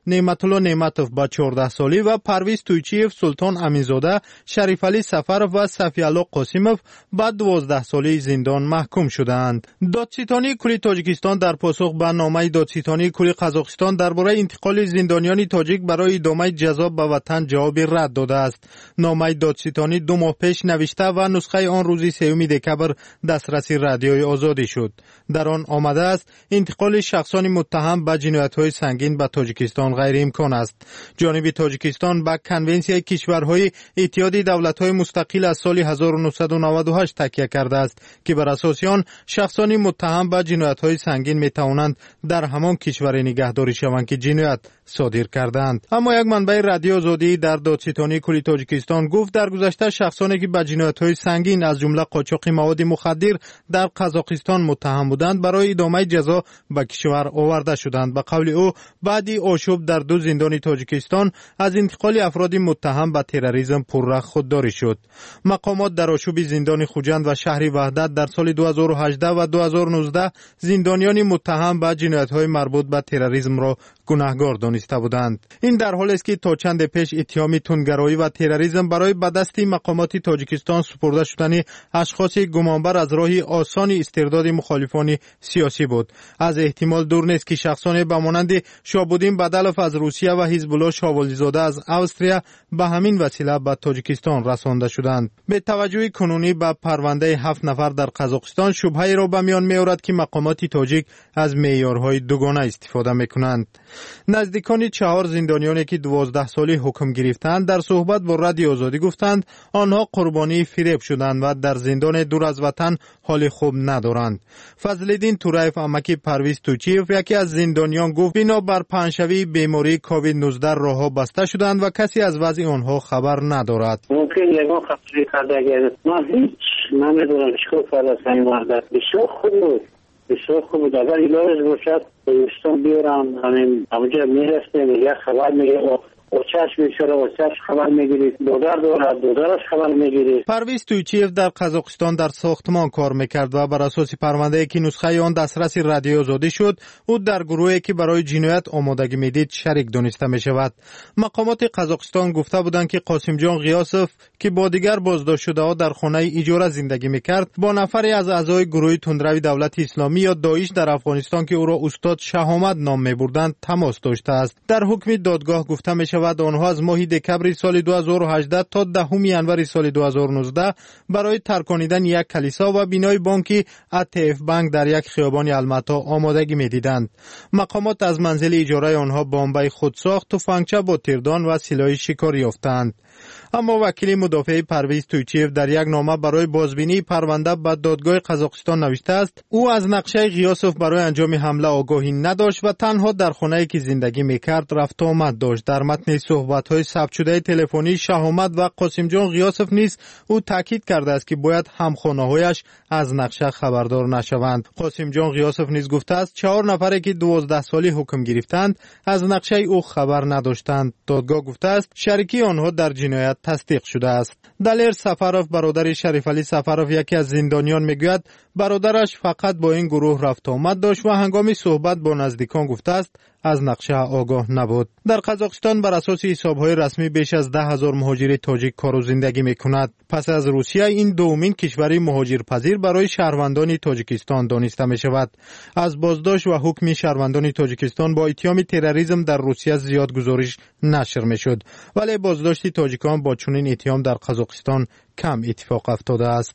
نعمت الله نعمتوف با چهارده سالی و پرویز تویچیف، سلطان امینزاده، شریف علی سفرов و صفی الله قاسمov با دوازده سالی زندان محکوم شدند. دادستانی کل تاجیکستان در پاسخ به نامه دادستانی کل قزاقستان درباره انتقال زندانیان تاجیک برای ادامه جزا به وطن جواب رد داده است. نامه دادستانی دو ماه پیش نوشته و نسخه آن روز سوم دکبر دسترسی رادیوی آزادی شد. در آن آمده است انتقال شخصان متهم به جنایت‌های سنگین به تاجیکستان غیر امکان است. جانب تاجیکستان به کنونسیون کشورهای اتحاد دولت‌های مستقل از سال هزار و نهصد و نود و هشت تکیه کرده است که بر اساس آن شخصان متهم به جنایت‌های سنگین می‌توانند در همان کشور نگهداری شوند که جنایت صادر کردند. اما یک منبع رادیو آزادی در دادستانی کل تاجیکستان گفت در گذشته شخصانی که به جنایت‌های سنگین از جمله قاچاق مواد مخدر در قزاقستان متهم بودند برای ادامه جزا به کشور آورده شدند. به قول او بعدی آشوب در دو زندان تاجیکستان از انتقال افراد متهم به تروریسم پررخ خودداری شد. مقامات در آشوب زندان خوجند و شهر وحدت در سال دو هزار و هجده و دو هزار و نوزده زندانیان متهم به جنایت‌های مربوط به تروریسم را گناهکار دانسته بودند. این در حالی است که تا چند پیش اتهام تندگرایی و تروریسم برای به دست مقامات تاجیکستان سپرده شدن اشخاص گمانبر از راه آسان استرداد مخالفان سیاسی بود. از احتمال دور نیست که شخصان به مانند شابودین بدلف از روسیه و حزب الله شاولیزاده از استرالیا به همین وسیله به تاجیکستان رسانده شدند. به توجه کنونی به پرونده هفت نفر در قزاقستان شبهه را به میان می‌آورد که مقامات تاجیک از معیارهای دوگانه استفاده می‌کنند. نزدیکان چهار زندانیانی که دوازده سالی حکم گرفتند در صحبت با رادیو آزادی گفتند آنها قربانی فریب شدند و در زندان دور از وطن حال خوب ندارند. فضل‌الدین تورایف امکی پرویز تویچیف یکی از زندانیان گفت بنا بر پنجشنبه بیماری کووید نوزده راه‌ها بسته شدند و کسی از وضع آنها خبر ندارد. ممکن یگان خبری کرده اگر ما هیچ نمیدونم چیکار فرض این وحدت بسیار خوب بود بسیار خوب بود اگر ایلاج باشد بایستان بیارم همین همونجا میرسته یک خبر میگه اوچش میشوره اوچش خبر میگیرید دودر دارد دودرش خبر میگیرید. پرویز تویچیف در قزاقستان در ساختمان کار میکرد و بر اساس پرونده که نسخه آن دسترس رادیو آزادی شد او در گروهی که برای جنایت آمادگی میدید شریک دانسته میشود. مقامات قزاقستان گفته بودند که قاسم جان غیاسوف که با دیگر بازداشت شده ها در خانه اجاره زندگی میکرد با نفری از اعضای گروه تندروی دولت اسلامی یا داعش در افغانستان که او را استاد شهامت نام میبردند تماس داشته است. در حکم دادگاه گفته میشود و آنها از ماه دکبر سال دو هزار و هجده تا دهم ینور سال دو هزار و نوزده برای ترکاندن یک کلیسا و بینای بانک اتف بانک در یک خیابان المتا آمادگی می‌دیدند. مقامات از منزل اجاره آنها بمب خودساخت، تفنگچه با تیردان و سلاح شکار یافتند. اما وکیل مدافع پرویز تویچیف در یک نامه برای بازبینی پرونده به دادگاه قزاقستان نوشته است او از نقشه غیاسوف برای انجام حمله آگاهی نداشت و تنها در خانه‌ای که زندگی می‌کرد رفت آمد داشت. در متن صحبت‌های ثبت شده تلفنی شهامت و قاسم جان غیاسوف نیز او تاکید کرده است که باید همخانه‌هایش از نقشه خبردار نشوند. قاسم جان غیاسوف نیز گفته است چهار نفری که دوازده سالی حکم گرفتند از نقشه او خبر نداشتند. دادگاه گفته است شریکی آنها در جنایت تصدیق شده است. دلیر سفرov برادر شریف علی سفرov یکی از زندانیان میگوید برادرش فقط با این گروه رفت آمد داشت و هنگام صحبت با نزدیکان گفته است از نقشه آگاه نبود. در قزاقستان بر اساس حساب‌های رسمی بیش از ده هزار مهاجر تاجیک کار و زندگی می‌کند. پس از روسیه این دومین کشور مهاجرپذیر برای شهروندان تاجیکستان دانسته می‌شود. از بازداشت و حکم شهروندان تاجیکستان با اتهام تروریسم در روسیه زیاد گزارش نشر می‌شد، ولی بازداشت تاجیکان با چنین اتهام در قزاقستان کم اتفاق افتاده است.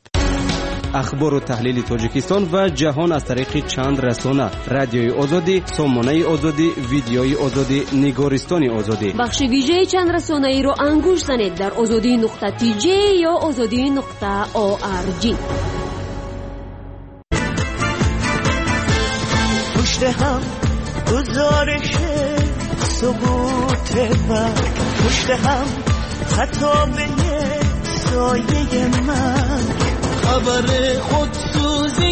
اخبار و تحلیل تاجیکستان و جهان از طریق چند رسانه: رادیوی آزادی، سامانه آزادی، ویدیوی آزادی، نگارستان آزادی. بخش ویژه چند رسانه ای رو انگوش زنید در آزادی نقطه تی جی یا آزادی نقطه او آر جی. پشت هم گزارش سقوط من، پشت هم خطابه سایه من، خبر خودسوزی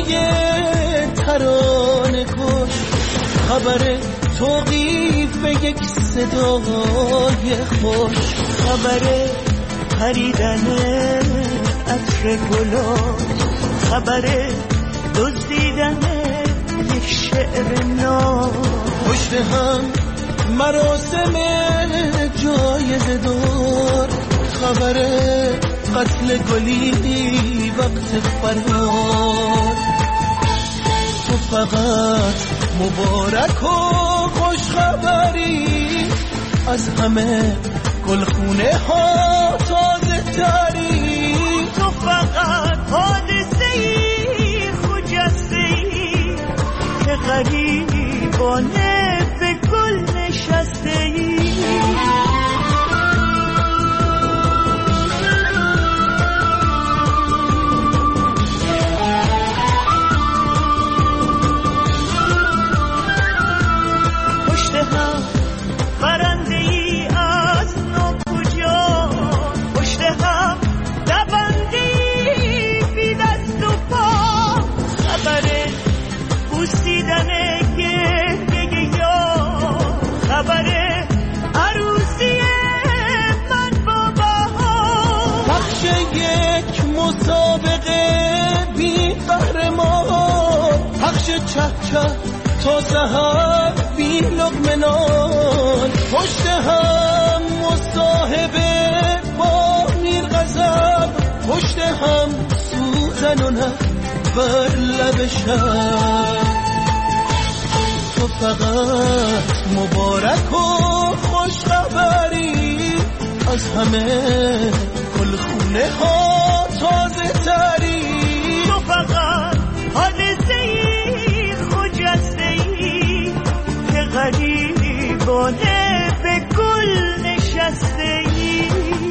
ترانه کش، خبر توقیف یک صدای خوش، خبر پریدن عطر گلاب، خبر دزدیدن یک شعر ناب. پشت هم مراسم جایزه دار، خبر قتل گلی وقت فرار. تو فقط مبارک و خوش خبری، از همه گلخونه ها تازه تری. تو فقط حادثه‌ای خجسته‌ای که غریبانه به گل نشسته‌ای. پشت هم برنده‌ای از نو کجا، پشت هم دونده‌ای بی دست و پا. خبر بوسیدن گریه یا خبر عروسی من با بها. پخش یک مسابقه بی قهرمان، پخش چه چه تا سحر بی لقمه نان. پشت هم مصاحبه با میر غضب، پشت هم سوزن و نه بر لب شب. تو فقط مبارک و خوش خبری، از همه گلخونه ها تازه تری. تو فقط حادثه‌ای خجسته‌ای که غریبانه به گل نشسته‌ای.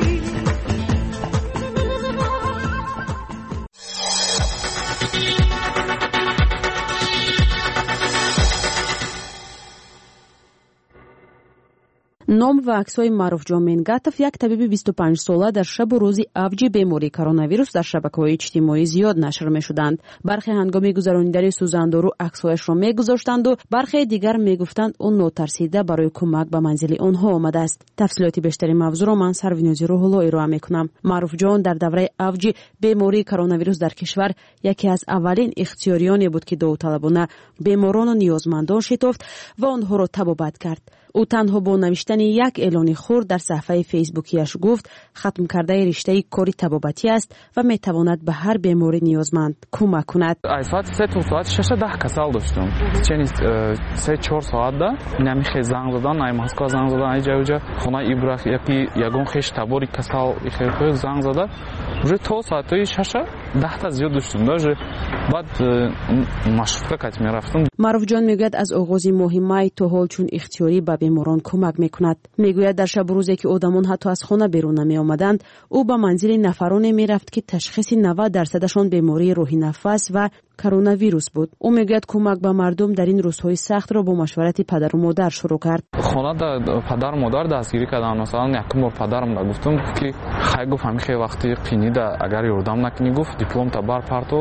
ном ва аксҳои Маруфҷон Менгатов, як табиби бисту панҷ сола, дар шабу рӯзи авҷи бемории коронавирус дар шабакаҳои иҷтимоӣ зиёд нашр мешуданд. бархе ҳангоми гузаронидани сӯзандору аксҳояшро мегузоштанду бархе дигар мегуфтанд ӯ нотарсида барои кӯмак ба манзили онҳо омадааст. тафсилоти бештари мавзӯъро ман Сарвинози Рӯҳулло ироа мекунам. Маруфҷон дар давраи авҷи бемории коронавирус дар кишвар яке аз аввалин ихтиёриёне буд, ки довуталабона беморону ниёзмандон шитофт ва онҳоро табобат кард. ӯ танҳо бо навиштани як эълони хурд дар саҳифаи фейсбукияш гуфт хатм кардаи риштаи кори табобатӣ аст ва метавонад ба ҳар беморӣ ниёзманд кӯмак кунад. ай соати се то соати шаша даҳ касал доштум. чени се чор соатда инами хе занг задан, ай Москва занг задан, ай ҷавҷа хонаи ибрах яки ягон хеш табори касал ихе занг зада. уже то соати шаша даҳта зиёд доштум. даже баъд машруфка кати мерафтум. Маруфҷон мегӯяд аз оғози моҳи май то ҳол чун ихтиёрӣ ба беморон кӯмак мекунад. мегӯяд дар шабу рӯзе ки одамон ҳатто аз хона берун намеомаданд, ӯ ба манзили нафароне мерафт ки ташхиси навад дарсадашон бемории роҳи нафас ва коронавирус буд. ӯ мегӯяд кӯмак ба мардум дар ин рӯзҳои сахтро бо машварати падару модар шурӯъ кард. хонада падару модар дастгирӣ кардам. масалан якум бор падарам гуфтам ки хай гуфт ҳамихе вақти қинида агар ёрдам накунӣ гуфт дипломта бар парту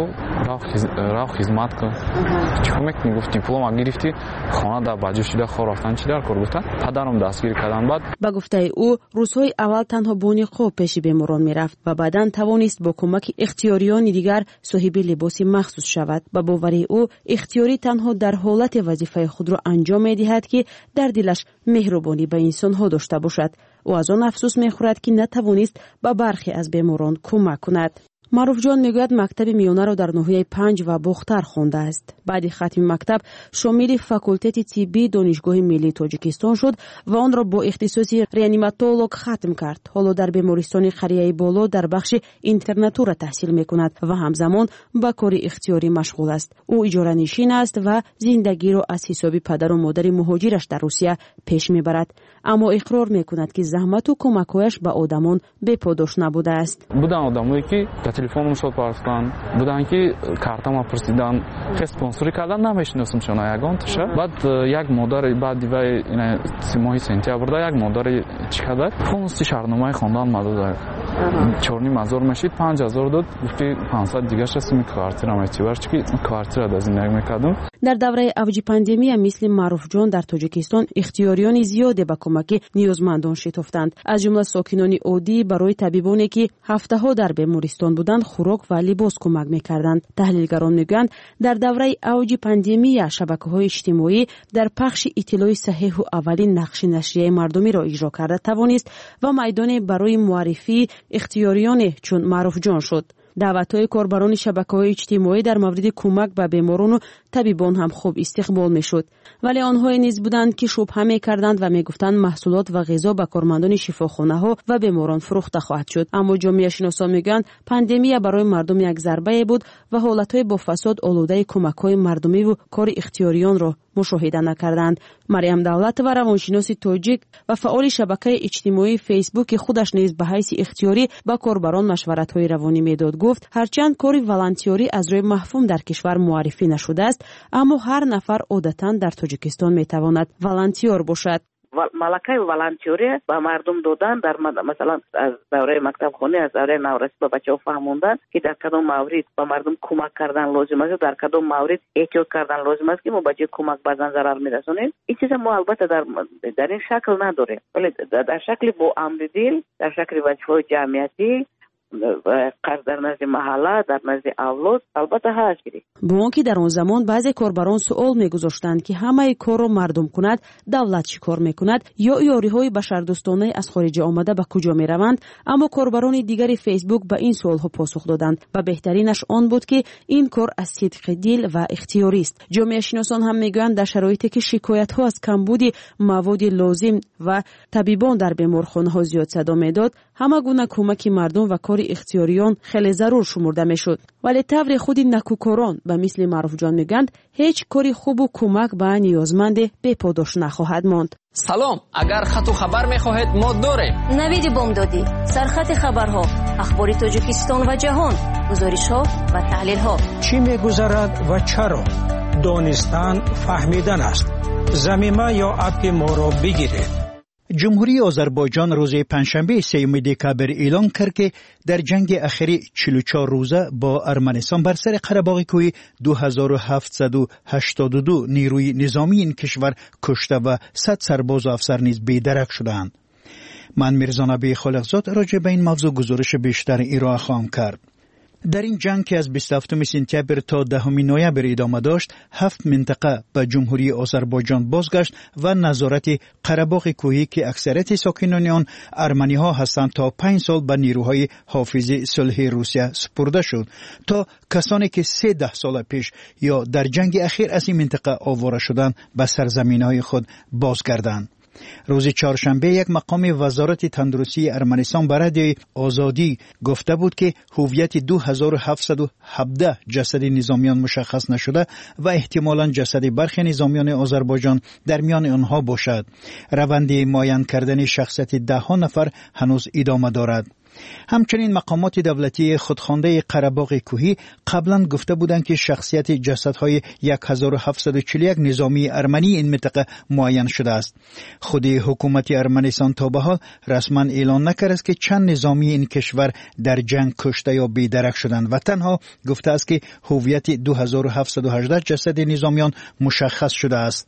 рав хизмат кун. чикор мекунӣ гуфт диплома гирифтӣ хонада баҷо шуда хор рафтан чи дар кор гуфта. падарам дастгирӣ кардам. баъд ба гуфтаи ӯ рӯзҳои аввал танҳо бо ниқоб пеши беморон мерафт ва баъдан тавонист бо кӯмаки ихтиёриёни дигар соҳиби либоси махсус шавад. ба бовари ӯ ихтиёрӣ танҳо дар ҳолате вазифаи худро анҷом медиҳад ки дар дилаш меҳрубонӣ ба инсонҳо дошта бошад. ӯ аз он афсӯс мехӯрад ки натавонист ба бархе аз беморон кӯмак кунад. Маруфҷон мегӯяд мактаби миёнаро дар ноҳияи Панҷ ва Бохтар хондааст. баъди хатми мактаб шомили факултети тиббии Донишгоҳи Миллии Тоҷикистон шуд ва онро бо ихтисоси реаниматолог хатм кард. ҳоло дар бемористони Қарияи Боло дар бахши интернатура таҳсил мекунад ва ҳамзамон ба кори ихтиёрӣ машғул аст. ӯ иҷоранишин аст ва зиндагиро аз ҳисоби падару модари муҳоҷираш дар Русия пеш мебарад. аммо иқрор мекунад ки заҳмату кӯмакҳояш ба одамон беподош набудааст. будан одамое ки ба телефонам шод парастан, будан ки картама пурсидан, ки спонсорӣ кардан намешиносимшон ягон таша. баъд як модари баъди вай ина моҳи сентябрда як модари чӣ карда полностью шаҳрномаи хондан мадода. چهار و نیم هزار میشید پنج هزار داد گفتی پانصد دیگه شستم کوارتر میتی برچ کی کوارتر از زندگی میکردم. در دوره اوج پاندمی مثل معروف جان در تاجیکستان اختیاریان زیاد به کمک نیازمندان شتافتند. از جمله ساکنان عادی برای طبیبانی که هفته ها در بیمارستان بودند خوراک و لباس کمک میکردند. تحلیلگران میگویند در دوره اوج پاندمی شبکه‌های اجتماعی در پخش اطلاع صحیح و اولین نقش نشریه مردمی را اجرا کرده توانست و میدان برای معرفی اختیاریان چون معروف جان شد. دعوت‌های کاربران شبکه‌های اجتماعی در مورد کمک به بیماران و طبیبان هم خوب استقبال می‌شد، ولی آنها نیز بودند که شبهه می‌کردند و می‌گفتند محصولات و غذا به کارمندان شفاخانه‌ها و بیماران فروخته خواهد شد. اما جامعه شناسان می‌گویند پاندمی برای مردم یک ضربه بود و حالت‌های با فساد آلوده کمک‌های مردمی و کار اختیاریان را مشاهده نکردند. مریم دولت و روانشناس تاجیک و فعال شبکه اجتماعی فیسبوک خودش نیز به حیث اختیاری با کاربران مشورت‌های روانی میداد. گفت هرچند کاری والنتیری از روی مفهوم در کشور معرفی نشده است، اما هر نفر عادتاً در تاجیکستان میتواند والنتیر باشد. ملکه والنتیری به مردم دادن در مثلا از دوره مکتب خانه از دوره نورسی به بچه‌ها فهموندن که در کدام مورد به مردم کمک کردن لازم است، در کدام مورد احتیاط کردن لازم است که ما بچه کمک بازن ضرر میرسونیم. این چیز ما البته در در این شکل نداره، ولی در شکل با عمد دل، در شکل وظیفه‌های جمعیتی قرض در نزد محله، در نزد اولاد البته هست. با آنکه در آن زمان بعضی کاربران سوال میگذاشتند که همه کار را مردم کند، دولت چی کار میکند یا یاریهای بشردوستانه از خارج آمده به کجا میروند، اما کاربران دیگر فیسبوک به این سوالها پاسخ دادند و بهترینش آن بود که این کار از صدق دل و اختیاری است. جامعه شناسان هم میگویند در شرایطی که شکایت ها از کمبود مواد لازم و طبیبان در بیمارخانه‌ها زیاد صدا میداد، همه گونه کمک مردم و کار اختیاریان خیلی ضرور شمرده میشد. ولی طور خود نکوکاران به مثل معروف جان میگند هیچ کاری خوب و کمک به نیازمند بی پاداش نخواهد ماند. سلام، اگر خط و خبر میخواهید ما داریم. نوید بامدادی، سرخط خبرها، اخبار تاجیکستان و جهان، گزارش‌ها و تحلیل‌ها. چی میگذرد و چرا؟ دانستن فهمیدن است. زمینه یا اپ ما را بگیرید. جمهوری آذربایجان روز پنجشنبه سیوم دکامبر اعلام کرد که در جنگ اخیر چهل و چهار روزه با ارمنستان بر سر قره‌باغ کوهی دو هزار و هفتصد و هشتاد و دو نیروی نظامی این کشور کشته و صد سرباز و افسر نیز بی‌درک شدند. من میرزا نبی خالقزاد راجع به این موضوع گزارش بیشتر ارائه خواهم کرد. در این جنگ که از بیست و هفتم سپتامبر تا دهم نوامبر ادامه داشت، هفت منطقه به جمهوری آذربایجان بازگشت و نظارت قره‌باغ کوهی که اکثریت ساکنان آن ارمنی ها هستند تا پنج سال به نیروهای حافظ صلح روسیه سپرده شد تا کسانی که سه ده سال پیش یا در جنگ اخیر از این منطقه آواره شدند به سرزمین‌های خود بازگردند. روز چهارشنبه یک مقام وزارت تندرستی ارمنستان برای آزادی گفته بود که هویت دو هزار و هفتصد و هفده جسد نظامیان مشخص نشده و احتمالاً جسد برخی نظامیان آذربایجان در میان آنها باشد. روند معین کردن شخصیت ده ها نفر هنوز ادامه دارد. همچنین مقامات دولتی خودخوانده قره‌باغ کوهی قبلا گفته بودند که شخصیت جسدهای هزار و هفتصد و چهل و یک نظامی ارمنی این منطقه معین شده است. خود حکومت ارمنستان تا به حال رسما اعلان نکرده است که چند نظامی این کشور در جنگ کشته یا بی‌درک شدند و تنها گفته است که هویت دو هزار و هفتصد و هجده جسد نظامیان مشخص شده است.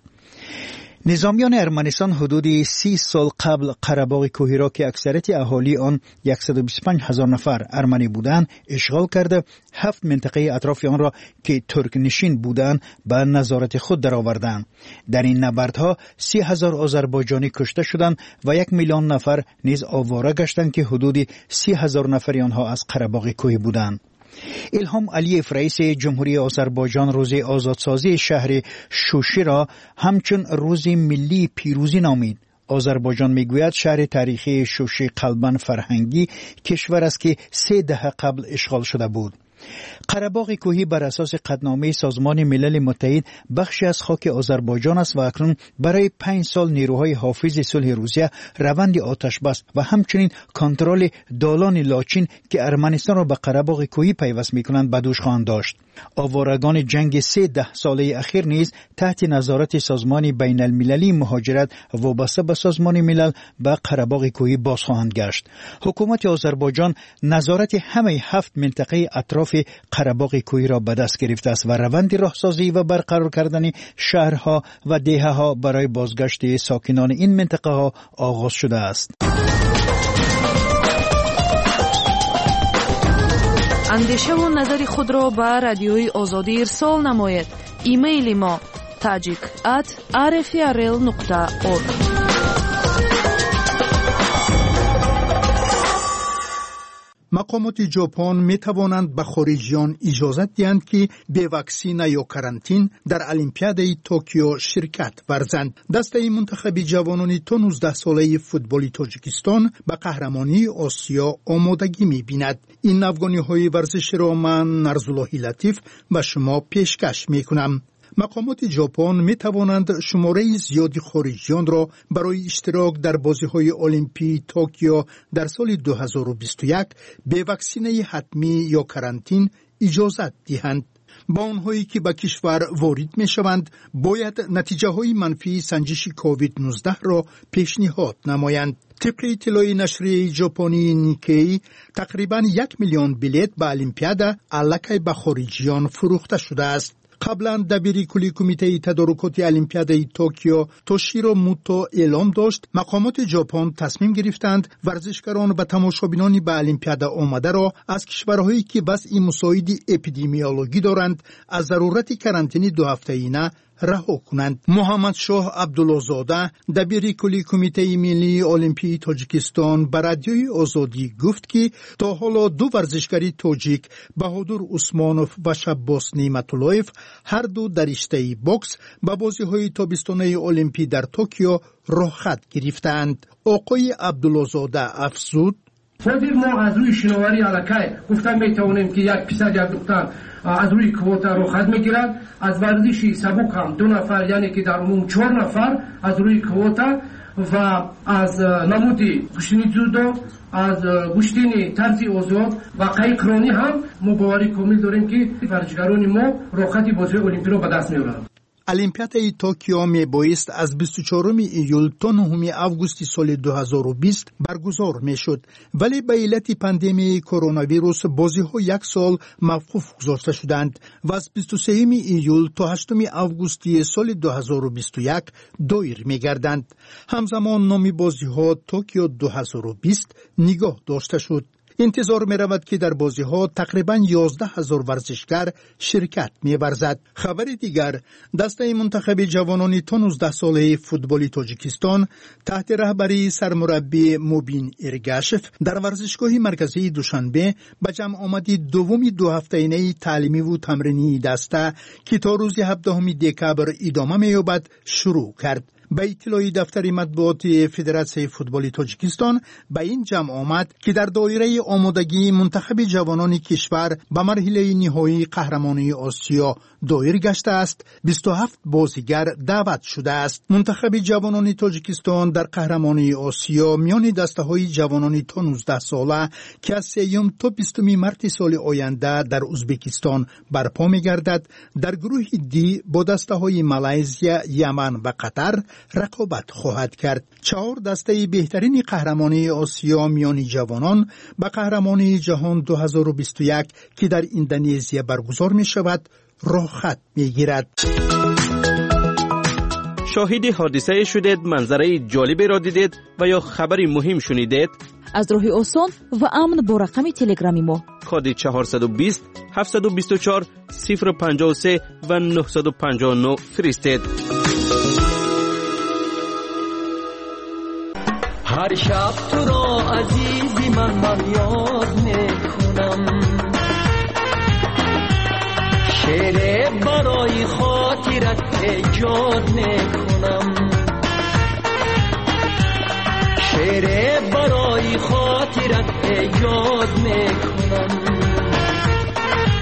نظامیان ارمنستان حدود سی سال قبل قره‌باغ کوهی را که اکثریت اهالی آن صد و بیست و پنج هزار نفر ارمنی بودند اشغال کرده، هفت منطقه اطراف آن را که ترک نشین بودند به نظارت خود درآوردند. در این نبردها سی هزار آذربایجانی کشته شدند و یک میلیون نفر نیز آواره گشتند که حدود سی هزار نفر آنها از قره‌باغ کوهی بودند. الهام علیف رئیس جمهوری آذربایجان روز آزادسازی شهر شوشی را همچون روز ملی پیروزی نامید. آذربایجان میگوید شهر تاریخی شوشی قلباً فرهنگی کشور است که سه دهه قبل اشغال شده بود. قره‌باغ کوهی بر اساس قطعنامه سازمان ملل متحد بخشی از خاک آذربایجان است و اکنون برای پنج سال نیروهای حافظ صلح روسیه روند آتش بس و همچنین کنترل دالان لاچین که ارمنستان را به قره‌باغ کوهی پیوست می‌کنند به دوش خواهند داشت. آوارگان جنگ سه ده ساله اخیر نیز تحت نظارت سازمان بین المللی مهاجرت وابسته به سازمان ملل به قره‌باغ کوهی باز خواهند گشت. حکومت آذربایجان نظارت همه هفت منطقه اطراف قره‌باغ کوهی را به دست گرفته است و روند راهسازی و برقرار کردن شهرها و دهه‌ها برای بازگشت ساکنان این منطقه ها آغاز شده است. اندیشه و نظر خود را به رادیوی آزادی ارسال نمایید. ایمیل ما tajik at r f r l nokta org. مقامات ژاپن می توانند به خارجیان اجازه دهند که به واکسینه یا کرانتین در المپیادای توکیو شرکت ورزند. دسته منتخب جوانان تا نوزده ساله فوتبال تاجیکستان به قهرمانی آسیا آمادگی می بیند. این افغانی های ورزش را من نرزاللهی لطیف به شما پیشکش می کنم. مقامات ژاپن می توانند شماره زیادی خارجیان را برای اشتراک در بازی‌های المپی توکیو در سال دو هزار و بیست و یک به واکسینه حتمی یا کرانتین اجازه دهند. با آنهایی که به کشور وارد می شوند باید نتیجه های منفی سنجش کووید نوزده را پیشنهاد نمایند. طبق اطلاع نشریه ژاپنی نیکی تقریبا یک میلیون بلیت به المپیاد الکی به خارجیان فروخته شده است. قبلا دبیر کلی کمیته تدارکات المپیادای توکیو توشیرو موتو اعلام داشت مقامات ژاپن تصمیم گرفتند ورزشکاران و تماشابینان به المپیادا آمده را از کشورهایی که وضع مساعد اپیدمیولوژی دارند از ضرورت کرانتینی دو هفته‌ای رها کنند. محمد شاه عبدالله‌زاده دبیر کلی کمیته ملی المپی تاجیکستان به رادیوی آزادی گفت که تا حالا دو ورزشکاری تاجیک بهادر عثمانوف و شباس نعمت‌اللهیف هر دو در رشته بوکس به بازی‌های تابستانه المپی در توکیو رخصت گرفتند. آقای عبدالله‌زاده افزود خودی ما از روی شناوری علاقه گفتم میتوانیم که یک پسر یک دختر از روی کوتا رخصت میگیرد. از ورزشی سبک هم دو نفر یعنی که در عموم چهار نفر از روی کوتا و از نمودی گشتنی جودو از گشتنی طرزی آزاد و قایقرانی هم مبارک کامل داریم که ورزشکاران ما رخصت بازی المپی رو به دست میارند. المپیادای توکیو می بایست از بیست و چهارم ایول تا نهم آگوست سال دو هزار و بیست برگزار می شد ولی به علت پاندمی کرونا ویروس بازی ها یک سال موقوف گذاشته شدند و از بیست و سوم ایول تا هشتم آگوست سال دو هزار و بیست و یک دایر می گردند. همزمان نام بازی ها توکیو دو هزار و بیست نگاه داشته شد. انتظار می رود که در بازی ها تقریبا یازده هزار ورزشکار شرکت می ورزد. خبر دیگر دسته منتخب جوانان تا نوزده ساله فوتبال تاجیکستان تحت رهبری سرمربی موبین ارگاشف در ورزشگاه مرکزی دوشنبه به جمع آمدی دومی دو هفته‌ای تعلیمی و تمرینی دسته که تا روز هفدهم دکبر ادامه می یابد شروع کرد. به اطلاع دفتر مطبوعات فدراسیون فوتبال تاجیکستان به این جمع آمد که در دایره آمادگی منتخب جوانان کشور به مرحله نهایی قهرمانی آسیا دایر گشته است. بیست و هفت بازیگر دعوت شده است. منتخب جوانان تاجیکستان در قهرمانی آسیا میان دسته‌های جوانان تا نوزده ساله که از سوم تا بیستم مارس سال آینده در ازبکستان برپا می‌گردد در گروه دی با دسته‌های مالزیا، یمن و قطر رقابت خواهد کرد. چهار دسته بهترین قهرمانی آسیا میان جوانان به قهرمانی جهان دو هزار و بیست و یک که در اندونزیا برگزار می شود رخصت می گیرد. شاهد حادثه شدید، منظره جالبی را دیدید و یا خبری مهم شنیدید؟ از راه آسان و امن با رقم تلگرامی ما کد چهارصد و بیست هفتصد و بیست و چهار صفر پنجاه و سه و نهصد و پنجاه و نه فرستید. هر شب تو را عزیزی من من یاد میکنم، شعر برای خاطرت ایجاد میکنم، شعر برای خاطرت ایجاد میکنم.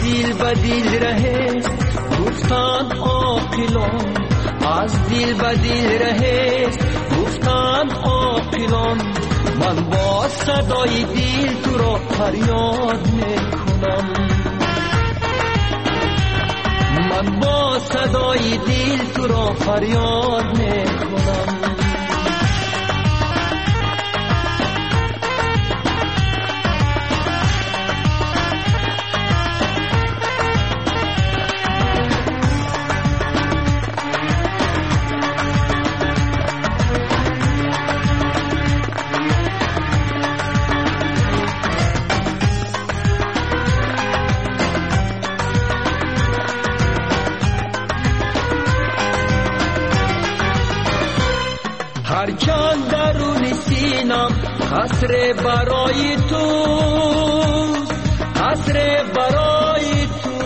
دل به دل رهست گفتند عاقلان، از دل به دل رهست گفتند عاقلان. من با صدای دل تو را فریاد میکنم، من با صدای دل تو را فریاد میکنم. هرچند درون سینم قصر برای تو، قصر برای تو.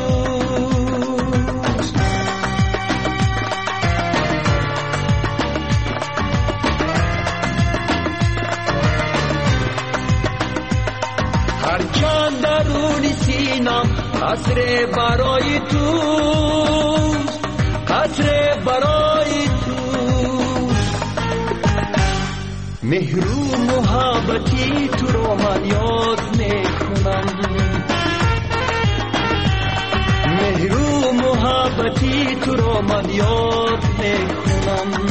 هرچند درون سینم قصر برای تو، قصر برای تو. مهر و محبتی تو رو من یاد میکنم، مهر و محبتی تو رو من یاد میکنم.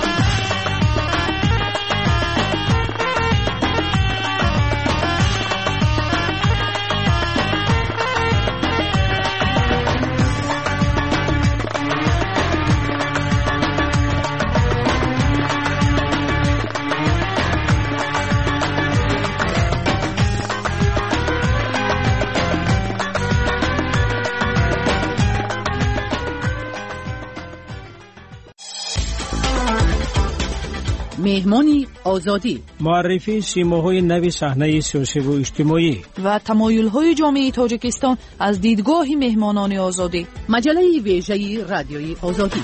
مهمانی آزادی، معرفی سیماهای نوی صحنه سیاسی و اجتماعی و تمایل‌های جامعه تاجیکستان از دیدگاه مهمانان آزادی. مجله ویژه رادیوی آزادی.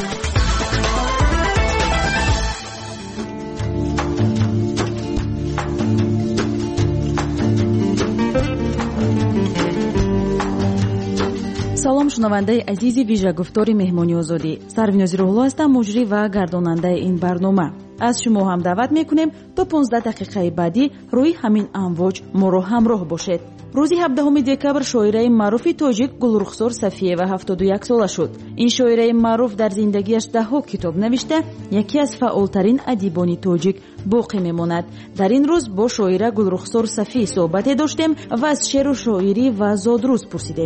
салом шунавандаи азизи вижагуфтори меҳмони озодӣ. Сарвинози Рӯҳулло ҳастам, муҷрӣ ва гардонандаи ин барнома. аз шумо ҳам даъват мекунем то понздаҳ дақиқаи баъдӣ рӯи ҳамин амвоҷ моро ҳамроҳ бошед. рӯзи ҳабдаҳуми декабр шоираи маъруфи тоҷик Гулрухсор Сафиева ҳафтоду як сола шуд. ин шоираи маъруф дар зиндагиаш даҳҳо китоб навишта, яке аз фаъолтарин адибони тоҷик боқӣ мемонад. дар ин рӯз бо шоира Гулрухсор Сафӣ суҳбате доштем ва аз шеъру шоирӣ ва зодрӯз пурсидем.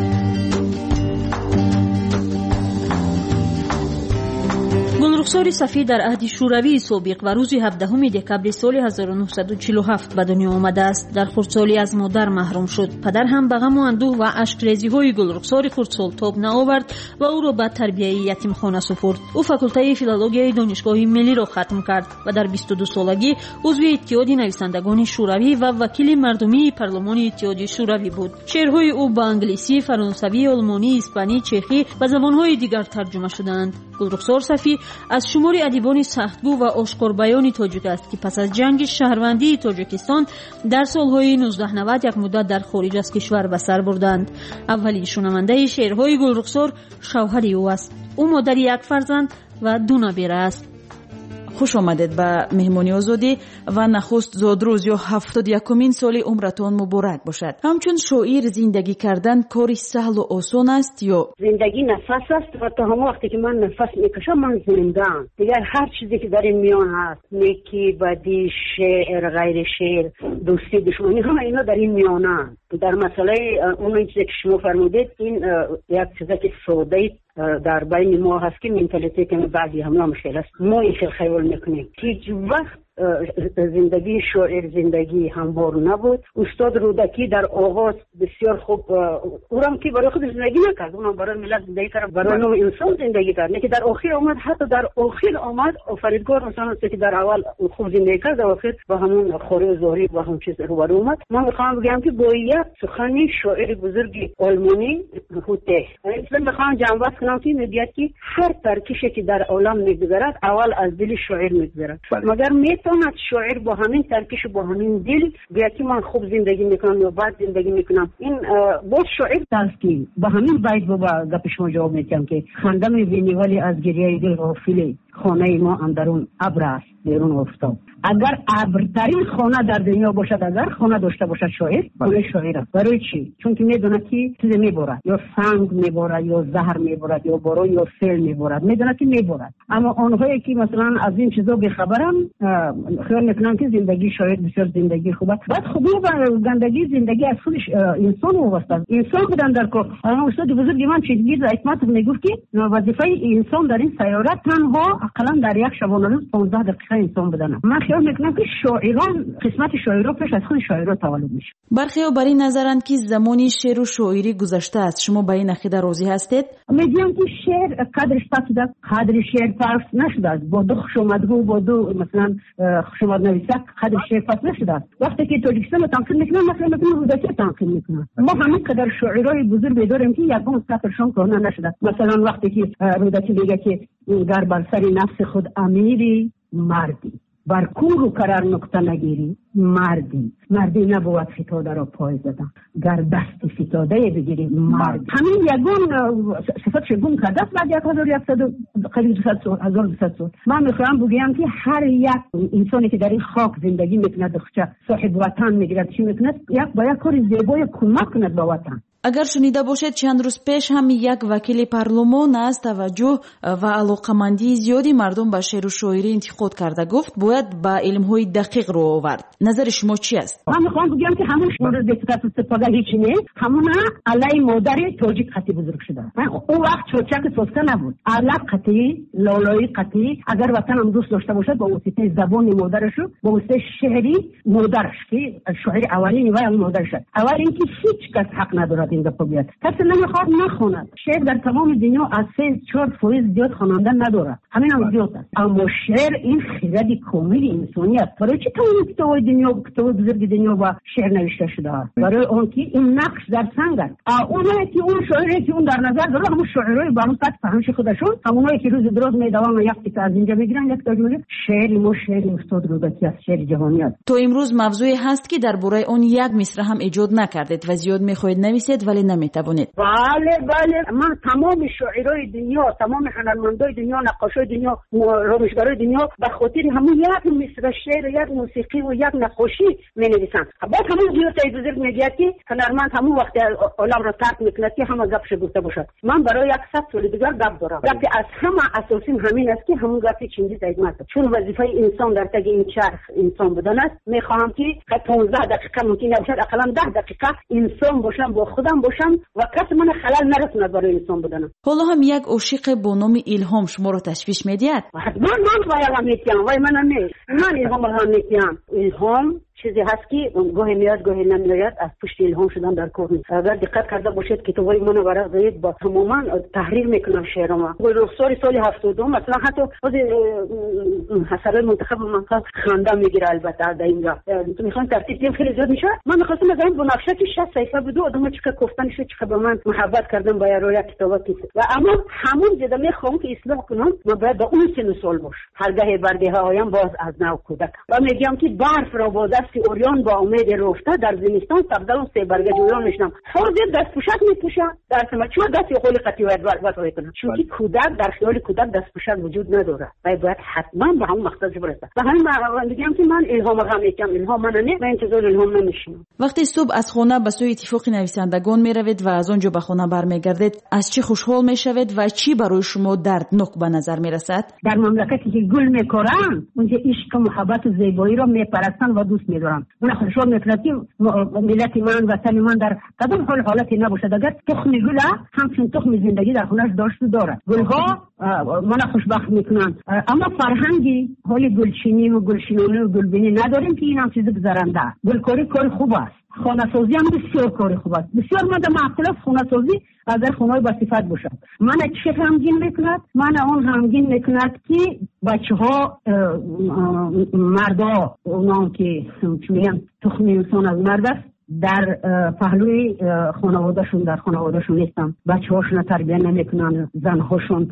гулрухсори Сафӣ дар аҳди шӯравии собиқ ва рӯзи ҳабдаҳуми декабри соли ҳазору нуҳсаду чилу ҳафт ба дунё омадааст. дар хурдсолӣ аз модар маҳрум шуд. падар ҳам ба ғаму андӯҳ ва ашкрезиҳои гулрухсори хурдсол тоб наовард ва ӯро ба тарбияи ятимхона суфурд. ӯ факултаи филологияи донишгоҳи миллиро хатм кард ва дар бисту ду солагӣ узви иттиҳоди нависандагони шӯравӣ ва вакили мардумии парлумони иттиҳоди шӯравӣ буд. шеърҳои ӯ ба англисӣ, фаронсавӣ, олмонӣ, испанӣ, чехӣ ва забонҳои дигар тарҷума шудаанд. гулрухсор Сафӣ аз шумори адибони сахтгӯ ва ошкорбаёни тоҷик аст, ки пас аз ҷанги шаҳрвандии Тоҷикистон дар солҳои нуздаҳ навад як муддат дар хориҷ аз кишвар ба сар бурданд. аввалин шунавандаи шеърҳои Гулрухсор шавҳари ӯ аст. ӯ модари як фарзанд ва ду набера аст. хуш омадед ба меҳмони озодӣ ва нахуст зодрӯз ё ҳафтоду якумин соли умратон муборак бошад. ҳамчун шоир зиндагӣ кардан кори саҳлу осон аст ё زندگی نفس است و تا هم وقتی که من نفس میکشم من زنده‌ام. دیگر هر چیزی که در این میان هست، نیکی، بدی، شعر، غیر شعر، دوستی، دشمنی، همه اینا در این میانه. در مسئله اون چیزی که شما فرمودید، این یک چیزی که ساده در بین ما هست که منتالیتی که بعضی همه مشکل است. ما این خیلی خیال میکنیم. هیچ وقت زندگی شاعر زندگی هموار نبود. استاد رودکی در آغاز بسیار خوب اونم که برای خود زندگی نکرد، اونم برای ملت زندگی کرد، برای نوع انسان زندگی کرد. نه که در آخر آمد، حتی در آخر آمد آفریدگار مثلا که در اول خوب زندگی کرد، در آخر با همون خوری زهری و همون چیز رو برای اومد. من میخوام بگم که با یک سخنی شاعر بزرگی آلمانی هوته اصلا میخوام جنبش کنم که میگه که هر ترکشی که در عالم میگذرد اول از دل شاعر میگذرد. مگر می نتواند شاعر با همین ترکیش با همین دل بیا که من خوب زندگی میکنم یا بد زندگی میکنم. این باز شاعر است که با همین بیت با گپ شما جواب میدم که خنده میبینی ولی از گریه دل غافل، خانه ما اندرون ابر است بیرون افتاد. اگر ابرترین خانه در دنیا باشد، اگر خانه داشته باشد شاعر، خانه شاعر است. برای چی؟ چون که میدونه که چیز میبرد، یا سنگ میبرد یا زهر میبرد یا باران یا سیل میبرد، میدونه که میبرد. اما آنهایی که مثلا از این چیزا بیخبرن خیال میکنن که زندگی شاعر بسیار زندگی خوبه. بعد خوبی و گندگی زندگی از خودش انسان وابسته است. انسان بودن در کار. اما استاد بزرگ من چیزی حکمت میگفت که وظیفه انسان در این سیاره تنها اقلا در یک شبانه روز پانزده دقیقه انسان بدن. من خیال میکنم که شاعران قسمت شاعران پیش از خود شاعران تولد میشه. برخی‌ها بر این نظرند که زمانی شعر و شاعری گذشته است. شما با این عقیده راضی هستید؟ میگم که شعر قدرش پس است، قدر شعر پس نشده است. با دو خوشامدگو با دو مثلا خوشامد نویسه قدر شعر پس نشده است. وقتی که تاجیکستان تنقید میکنن مثلا میگن رودکی تنقید میکنن. ما همین قدر شاعرای بزرگ داریم که یگان سطرشون کهنه نشده. مثلا وقتی که رودکی میگه که گر بر سر نفس خود امیری مردی، بر کور و قرار نقطه نگیری مردی، مردی نبود فتاده را پای زدن، گر دست فتاده بگیری مرد. همین یگان صفتش گم کرده است بعد یک هزار یک صد قریب دویست سال هزار دویست سال. من میخوام بگم که هر یک انسانی که در این خاک زندگی میکند دختر صاحب وطن میگیرد چی میکند، یک با یک کار زیبای کمک کند به وطن. اگر شنیده باشید چند روز پیش هم یک وکیل پارلمان از توجه و علاقمندی زیادی مردم به شعر و شاعری انتقاد کرده، گفت باید با علم‌های دقیق رو آورد. نظر شما چی است؟ من میخوام بگم که همون مورد دقت استفاده هیچ نیست. همون علی مادر تاجیک خطی بزرگ شده. من اون وقت چوچک سوسکه نبود. علق خطی، لالایی خطی اگر وطن هم دوست داشته باشد با واسطه زبان مادرش با واسطه شعری مادرش که شاعر اولین و اون مادرش. اول اینکه هیچ کس حق ندارد این گپ بیاد. کسی نمیخواد نخواند. شعر در تمام دنیا از سه چهار فیصد زیاد خواننده نداره. همین هم زیاد است. اما شعر این خرد کامل انسانی است. برای چی تو کتاب دنیا کتاب بزرگ دنیا با شعر نوشته شده است؟ برای اون که این نقش در سنگ است. اونایی که اون شاعری که اون در نظر داره همون شاعرای با اون سطح فهمش خودشون، همونایی که روز دراز میدوام یک تیکه از اینجا میگیرن یک تاج میگیرن. شعر ما شعر استاد رودکی است، شعر جهانی است. تو امروز موضوعی هست که درباره اون یک مصرع هم ایجاد نکردید و زیاد میخواهید نویسید ولی نمیتوانید. بله بله من تمام شاعرای دنیا، تمام هنرمندای دنیا، نقاشای دنیا، رامشگرای دنیا به خاطر همون یک مصرع شعر، یک موسیقی و یک نقاشی مینویسن. بعد همون زیاد بزرگ میگه که هنرمند همون وقت عالم را ترک میکند که همه گپش گفته باشد. من برای صد سال دیگر گپ دارم. گپی از همه اساسی همین است که همون گپی چنگیز ایتمت، چون وظیفه انسان در تگ این چرخ انسان بودن است. میخواهم که پانزده دقیقه ممکن نباشد، اقلا ده دقیقه انسان باشم، با خودم باشم و کس من خلل نرسوند برای انسان بودنم. حالا هم یک عاشق با نام الهام شما رو تشویش میدید؟ من من باید میگم وای من نه من الهام الهام میگم. الهام چیزی هست که گاهی میاد گاهی نمیاد. از پشت الهام شدن در کار نیست. اگر دقت کرده باشید کتابای من برای با تماما تحریر میکنم شعرام. رخسار سال هفتاد مثلا حتی خود حسرای منتخب من خنده میگیره. البته در اینجا تو میخوام ترتیب دیم خیلی زیاد میشه. من میخواستم مثلا بنفشه که شصت صفحه بود آدم چه گفتن شو چه به من محبت کردن با روی کتابا که و اما همون جدا میخوام که اصلاح کنم. من باید با اون سن سال باش. هرگاه برده هایم باز از نو کودک و میگم که برف را با دست اوریان با امید رفته در زمستان سبزه و سه برگه جویان میشنم. خورده دست پوشک میپوشه در سما چون دست خیلی قطعی باید واسه کنه. چون که کودک در خیال کودک دست پوشک وجود نداره. باید باید حتما به همون مقصدش برسه. و همین میگم که من الهام غم میگم الهام من نه من انتظار الهام نمیشم. وقتی صبح از خانه به سوی اتفاق نویسندگان میروید و از آنجا به خانه برمیگردید از چی خوشحال میشوید و چی برای شما دردناک به نظر میرسد؟ در مملکتی که گل میکارن اونجا عشق و محبت و زیبایی را میپرستن و دوست میدارن. من خوشحال میکنم که ملت من وطن من در کدام حال حالتی نباشد. اگر تخم گل همچون تخم زندگی در خونش داشت و داره. گلها من خوشبخت میکنن. اما فرهنگی حال گلچینی و گلشینی و گلبینی نداریم که این هم چیز گذرنده. گلکاری کار خوب است. خانه سازی هم بسیار کار خوب است. بسیار ماده معقول است خانه سازی اگر خانه با صفت باشد. من چه غمگین میکند؟ من اون غمگین میکند که بچه ها مردا اونام که میگن تخم انسان از مرد است در پهلوی خانوادهشون در خانوادهشون نیستن، بچه‌هاشون تربیت نمیکنن، زنهاشون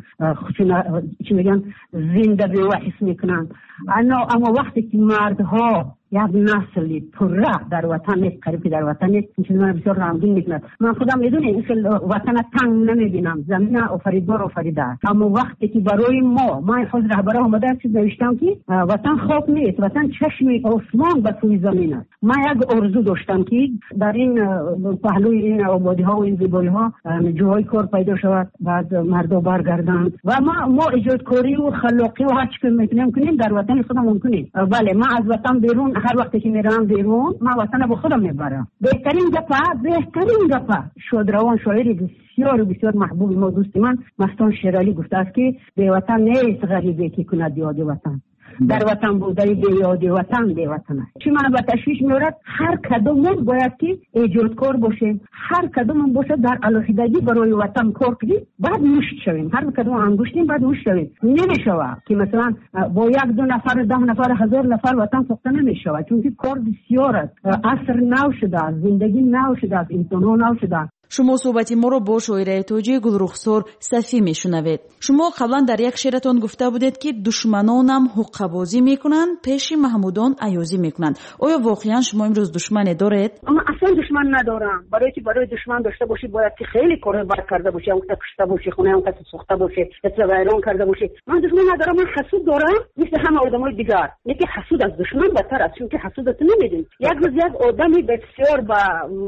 چی میگن زنده به وحش میکنن. اما اما وقتی که مردها یک نسلی پره در وطن نیست، قریبی در وطن نیست، این چیز من بسیار غمگین میکند. من خودم میدونم این وطن تنگ نمیبینم، زمین آفریدگار آفریده است، اما وقتی که برای ما من خود رهبر آمده چیز نوشتم که وطن خواب نیست، وطن چشم آسمان به سوی زمین است. من یک آرزو داشتم که در این پهلوی این آبادی ها و این زیبایی ها جاهای کار پیدا شود، بعد مردم برگردند و ما ما ایجادکاری و خلاقی و هر چی میتونیم کنیم در وطن خودم ممکنه. بله من از وطن بیرون هر وقتی که میرم بیرون من وطن با خودم میبرم. بهترین گپه بهترین گپه شادروان شاعری بسیار بسیار محبوب ما دوست من مستان شیرالی گفته است که به وطن نیست غریبه که کند یاد وطن، در وطن بوده به یاد وطن به وطن است. چی من به تشویش میارد هر کدومون باید که ایجادکار باشیم، هر کدومون باشه در علاقیدگی برای وطن کار کنیم، بعد مشت شویم، هر کدوم انگشتیم بعد مشت شویم. نمیشود که مثلا با یک دو نفر ده نفر هزار نفر وطن ساخته نمیشود، چون که کار بسیار است، عصر نو شده است، زندگی نو شده است، انسان‌ها نو شده است. شما صحبتی ما رو با شاعره توجیه گلرخسار صفی میشنوید. شما قبلا در یک شعرتون گفته بودید که دشمنانم حقه‌بازی میکنن، پیش محمودان عیازی میکنن. آیا واقعا شما امروز دشمن دارید؟ اما اصلا دشمن ندارم. برای که برای دشمن داشته باشی باید که خیلی کار بد کرده باشی، اون که کشته باشی، خونه اون که سوخته باشی، اصلا ویران کرده باشی. من دشمن ندارم، من حسود دارم مثل همه آدمای دیگر. یکی حسود از دشمن بدتر است، چون که حسودت نمیدین. یک روز یک آدمی بسیار با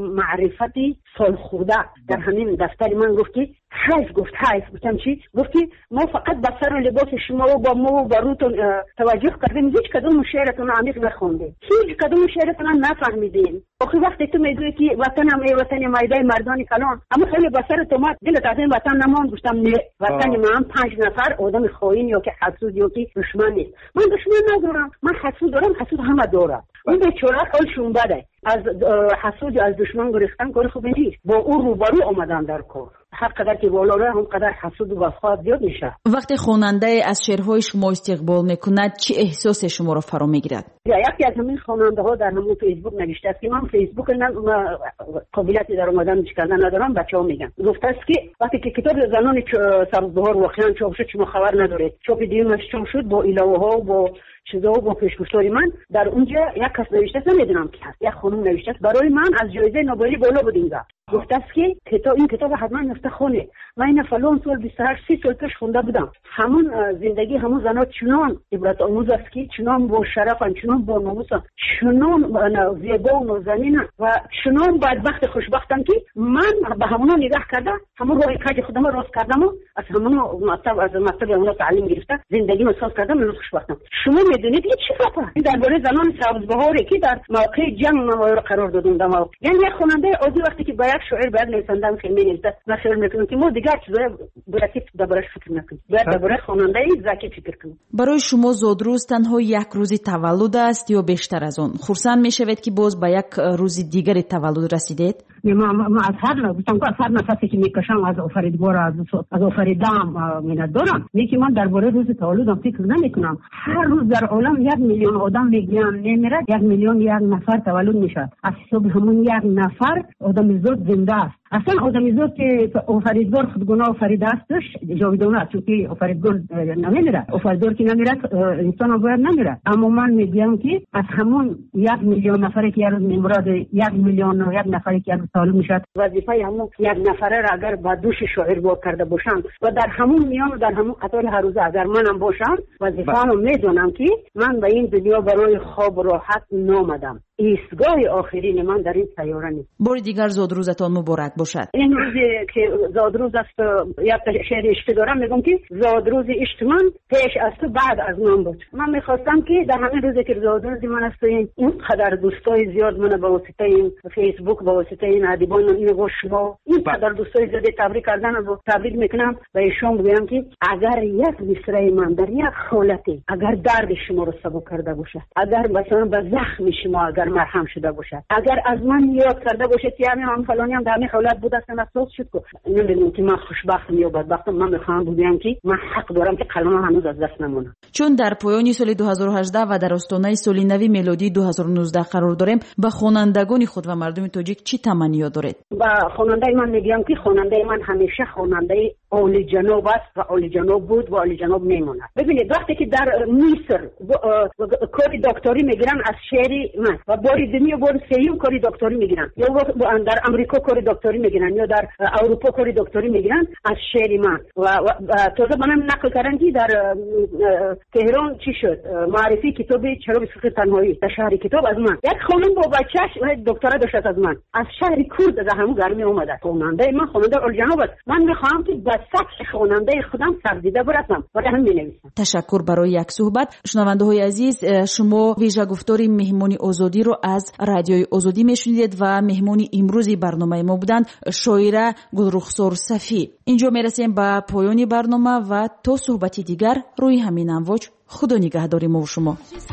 معرفتی سالخورده در همین دفتر من گفت که حیف گفت حیف گفتم چی؟ گفت که ما فقط به سر و لباس شما و با ما و با روتون توجه کردیم، هیچ کدوم شعرتون عمیق نخوندیم، هیچ کدوم شعرتون نفهمیدیم. آخه وقتی تو میگویی که وطنم ای وطن مایدای مردانی کلان، اما خیلی به سر تو مات دلت از این وطن نمان. گفتم نه، وطن من پنج نفر آدم خائن یا که حسود یا که دشمن نیست. من دشمن ندارم، من حسود دارم، حسود همه دارم. اون بیچاره حالشون بده، از حسود از دشمن گرفتن کار خوبی نیست، با او روبرو آمدن در کار. هر قدر که بالا ره هم قدر حسود و وفاق زیاد میشه. وقتی خواننده از شعرهای شما استقبال میکند چه احساس شما رو فرا میگیرد؟ یکی از همین خواننده ها در همون فیسبوک نوشته است که من فیسبوک نه قابلیتی در اومدن کردن ندارم، بچه‌ها میگن. گفته است که وقتی که کتاب زنان سبزبهار واقعا چاپ شد شما خبر ندارید. چاپ دیگه چاپ شد با ایلاوه ها و با چیزا و با پیشگفتاری من در اونجا یک کس نوشته است، نمیدونم کی هست، یک خانم نوشته است برای من از جایزه نوبلی بالا بود اینجا. گفته است که کتاب این کتاب حتما نفته خونه. من این فلان سال بیست و هشت سی سال پیش خونده بودم. همون زندگی همون زنا چنان عبرت آموز است که چنان با شرفن، چنان با ناموسن، چنان زیبا و نازنینن و چنان بدبخت خوشبختن که من به همونا نگاه کرده، همون راه کج خودم راست کردم و از همون مطلب از مطلب همون تعلیم گرفته زندگی رو ساز کردم، من خوشبختم. شما میدونید این چی خطا؟ این درباره زنان سبزبهاری که در موقع جنگ ما قرار دادن. یعنی یک خواننده عادی وقتی که باید شاعر باید نویسنده فیلمی نویسه نشر میکنه که ما دیگر چیزای باید دربارش فکر نکنیم، باید درباره خواننده ذکی فکر کنیم. برای شما زادروز تنها یک روزی تولد است یا بیشتر از آن؟ خرسند میشوید که باز به یک روز دیگری تولد رسیدید؟ ما ما از هر گفتم که از هر نفسی که میکشم از آفریدگار از از آفریدم میند دارم. میگه من درباره روز تولدم فکر نمیکنم. هر روز در عالم یک میلیون آدم میگن نمیره، یک میلیون یک نفر تولد میشه. از حساب همون یک نفر آدم زاد زنده است. اصلا آدمی زاد که آفریدگار خودگناه آفریده استش جاودانه است، چون که آفریدگار نمیره، آفریدگار که نمیره انسان هم باید نمیره. اما من میگم که از همون یک میلیون نفری که روز میمرد، یک میلیون و یک نفری که روز تولد میشد، وظیفه همون یک نفره را اگر با دوش شاعر با کرده باشم و در همون میان و در همون قطار هر روز اگر منم باشم، وظیفه رو میدونم که من به این دنیا برای خواب و راحت نامدم. ایستگاه آخرین من در این سیاره نیست. بار دیگر زادروزتان مبارک باشد. این روزی که زادروز است، یک شعر عشق دارم، میگم که زادروز عشق من پیش از تو بعد از من بود. من میخواستم که در همین روزی که زادروز من است این قدر دوستای زیاد من به واسطه این فیسبوک، به واسطه این ادیبان این و شما این قدر دوستای زیاد تبریک کردن و تبریک میکنم و ایشون بگم که اگر یک مصرع من در یک حالتی اگر درد شما رو سبک کرده باشه، اگر مثلا به زخم شما اگر مرهم شده باشد، اگر از من یاد کرده باشید که همین هم فلانی هم در همین حالت دولت بود اصلا اساس شد که نمیدونم که من خوشبختم یا بدبختم. من میخوام بگم که من حق دارم که قلمم هنوز از دست نمونه. چون در پایان سال دو هزار و هجده و در آستانه سال نو میلادی دو هزار و نوزده قرار داریم، به خوانندگان خود و مردم تاجیک چی تمنی دارید؟ با خواننده من میگم که خواننده من همیشه خواننده عالی جناب است و عالی جناب بود و عالی جناب میمونه. ببینید وقتی که در مصر کاری دکتری میگیرن از شعر من و باری دمی و بار سیوم کاری دکتری میگیرن، یا در امریکا کاری دکتری میگیرن یا در اروپا کاری دکتری میگیرن از شعر من و, و تازه منم نقل کردن که در تهران چی شد معرفی کتاب چرا بسخت تنهایی در شهر کتاب از من. یک خانم با بچه‌ش دکترا داشت از من از شهر کرد از همون گرمی اومده. خواننده من خواننده عالی جناب است. من میخوام که به سطح خواننده خودم سرزیده برسم و همین مینویسم. تشکر برای یک صحبت. شنونده های عزیز، شما ویژه گفتار مهمانی آزادی رو از رادیوی آزادی میشنیدید و مهمانی امروزی برنامه ما بودند شاعره گلرخسار صفی. اینجا میرسیم به پایان برنامه و تا صحبتی دیگر روی همین امواج خدا نگهداری ما و شما.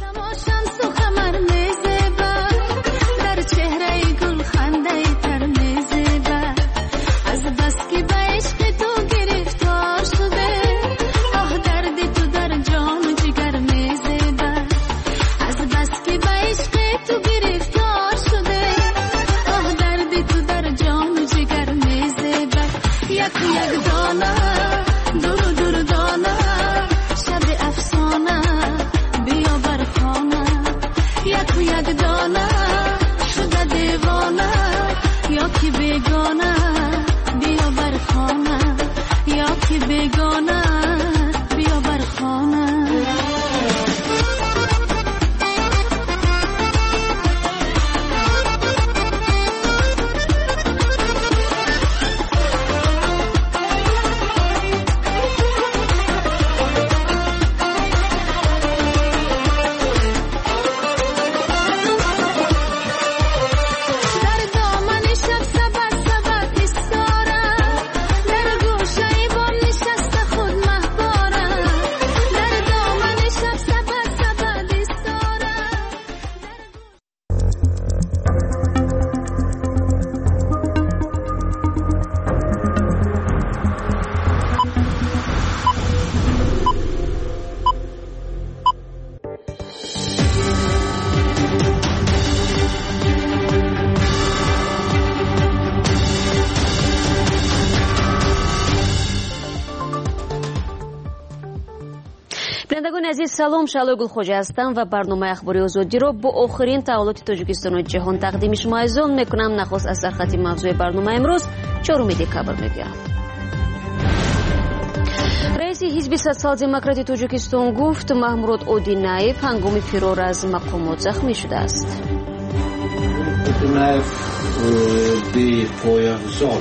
بینندگان عزیز سلام، شالوی گلخوجه هستم و برنامه اخباری آزادی رو با آخرین تحولات تاجیکستان و جهان تقدیم شما ایزان میکنم. نخست از سرخط موضوع برنامه امروز چهارم دکبر میگویم. رئیس حزب سوسیال دموکراتی تاجیکستان گفت محمود اودینایف هنگام فرار از مقامات زخمی شده است. اودینایف به پایافزال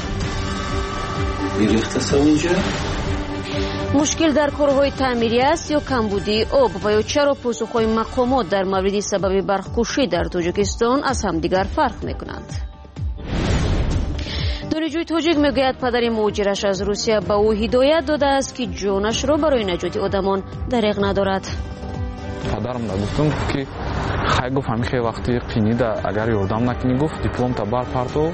گرفته سونجا. مشکل در کارهای تعمیری است یا کمبودی آب و یا چرا پاسخهای مقامات در مورد سبب برخکشی در تاجیکستان از همدیگر فرق میکنند. دانشجوی تاجیک میگوید پدر مهاجرش از روسیه به او هدایت داده است که جانش را برای نجات آدمان دریغ ندارد. پدرم گفتم که خیلی گفت همیشه وقتی قینیده اگر یاردم نکنی گفت دیپلم تا برپردو.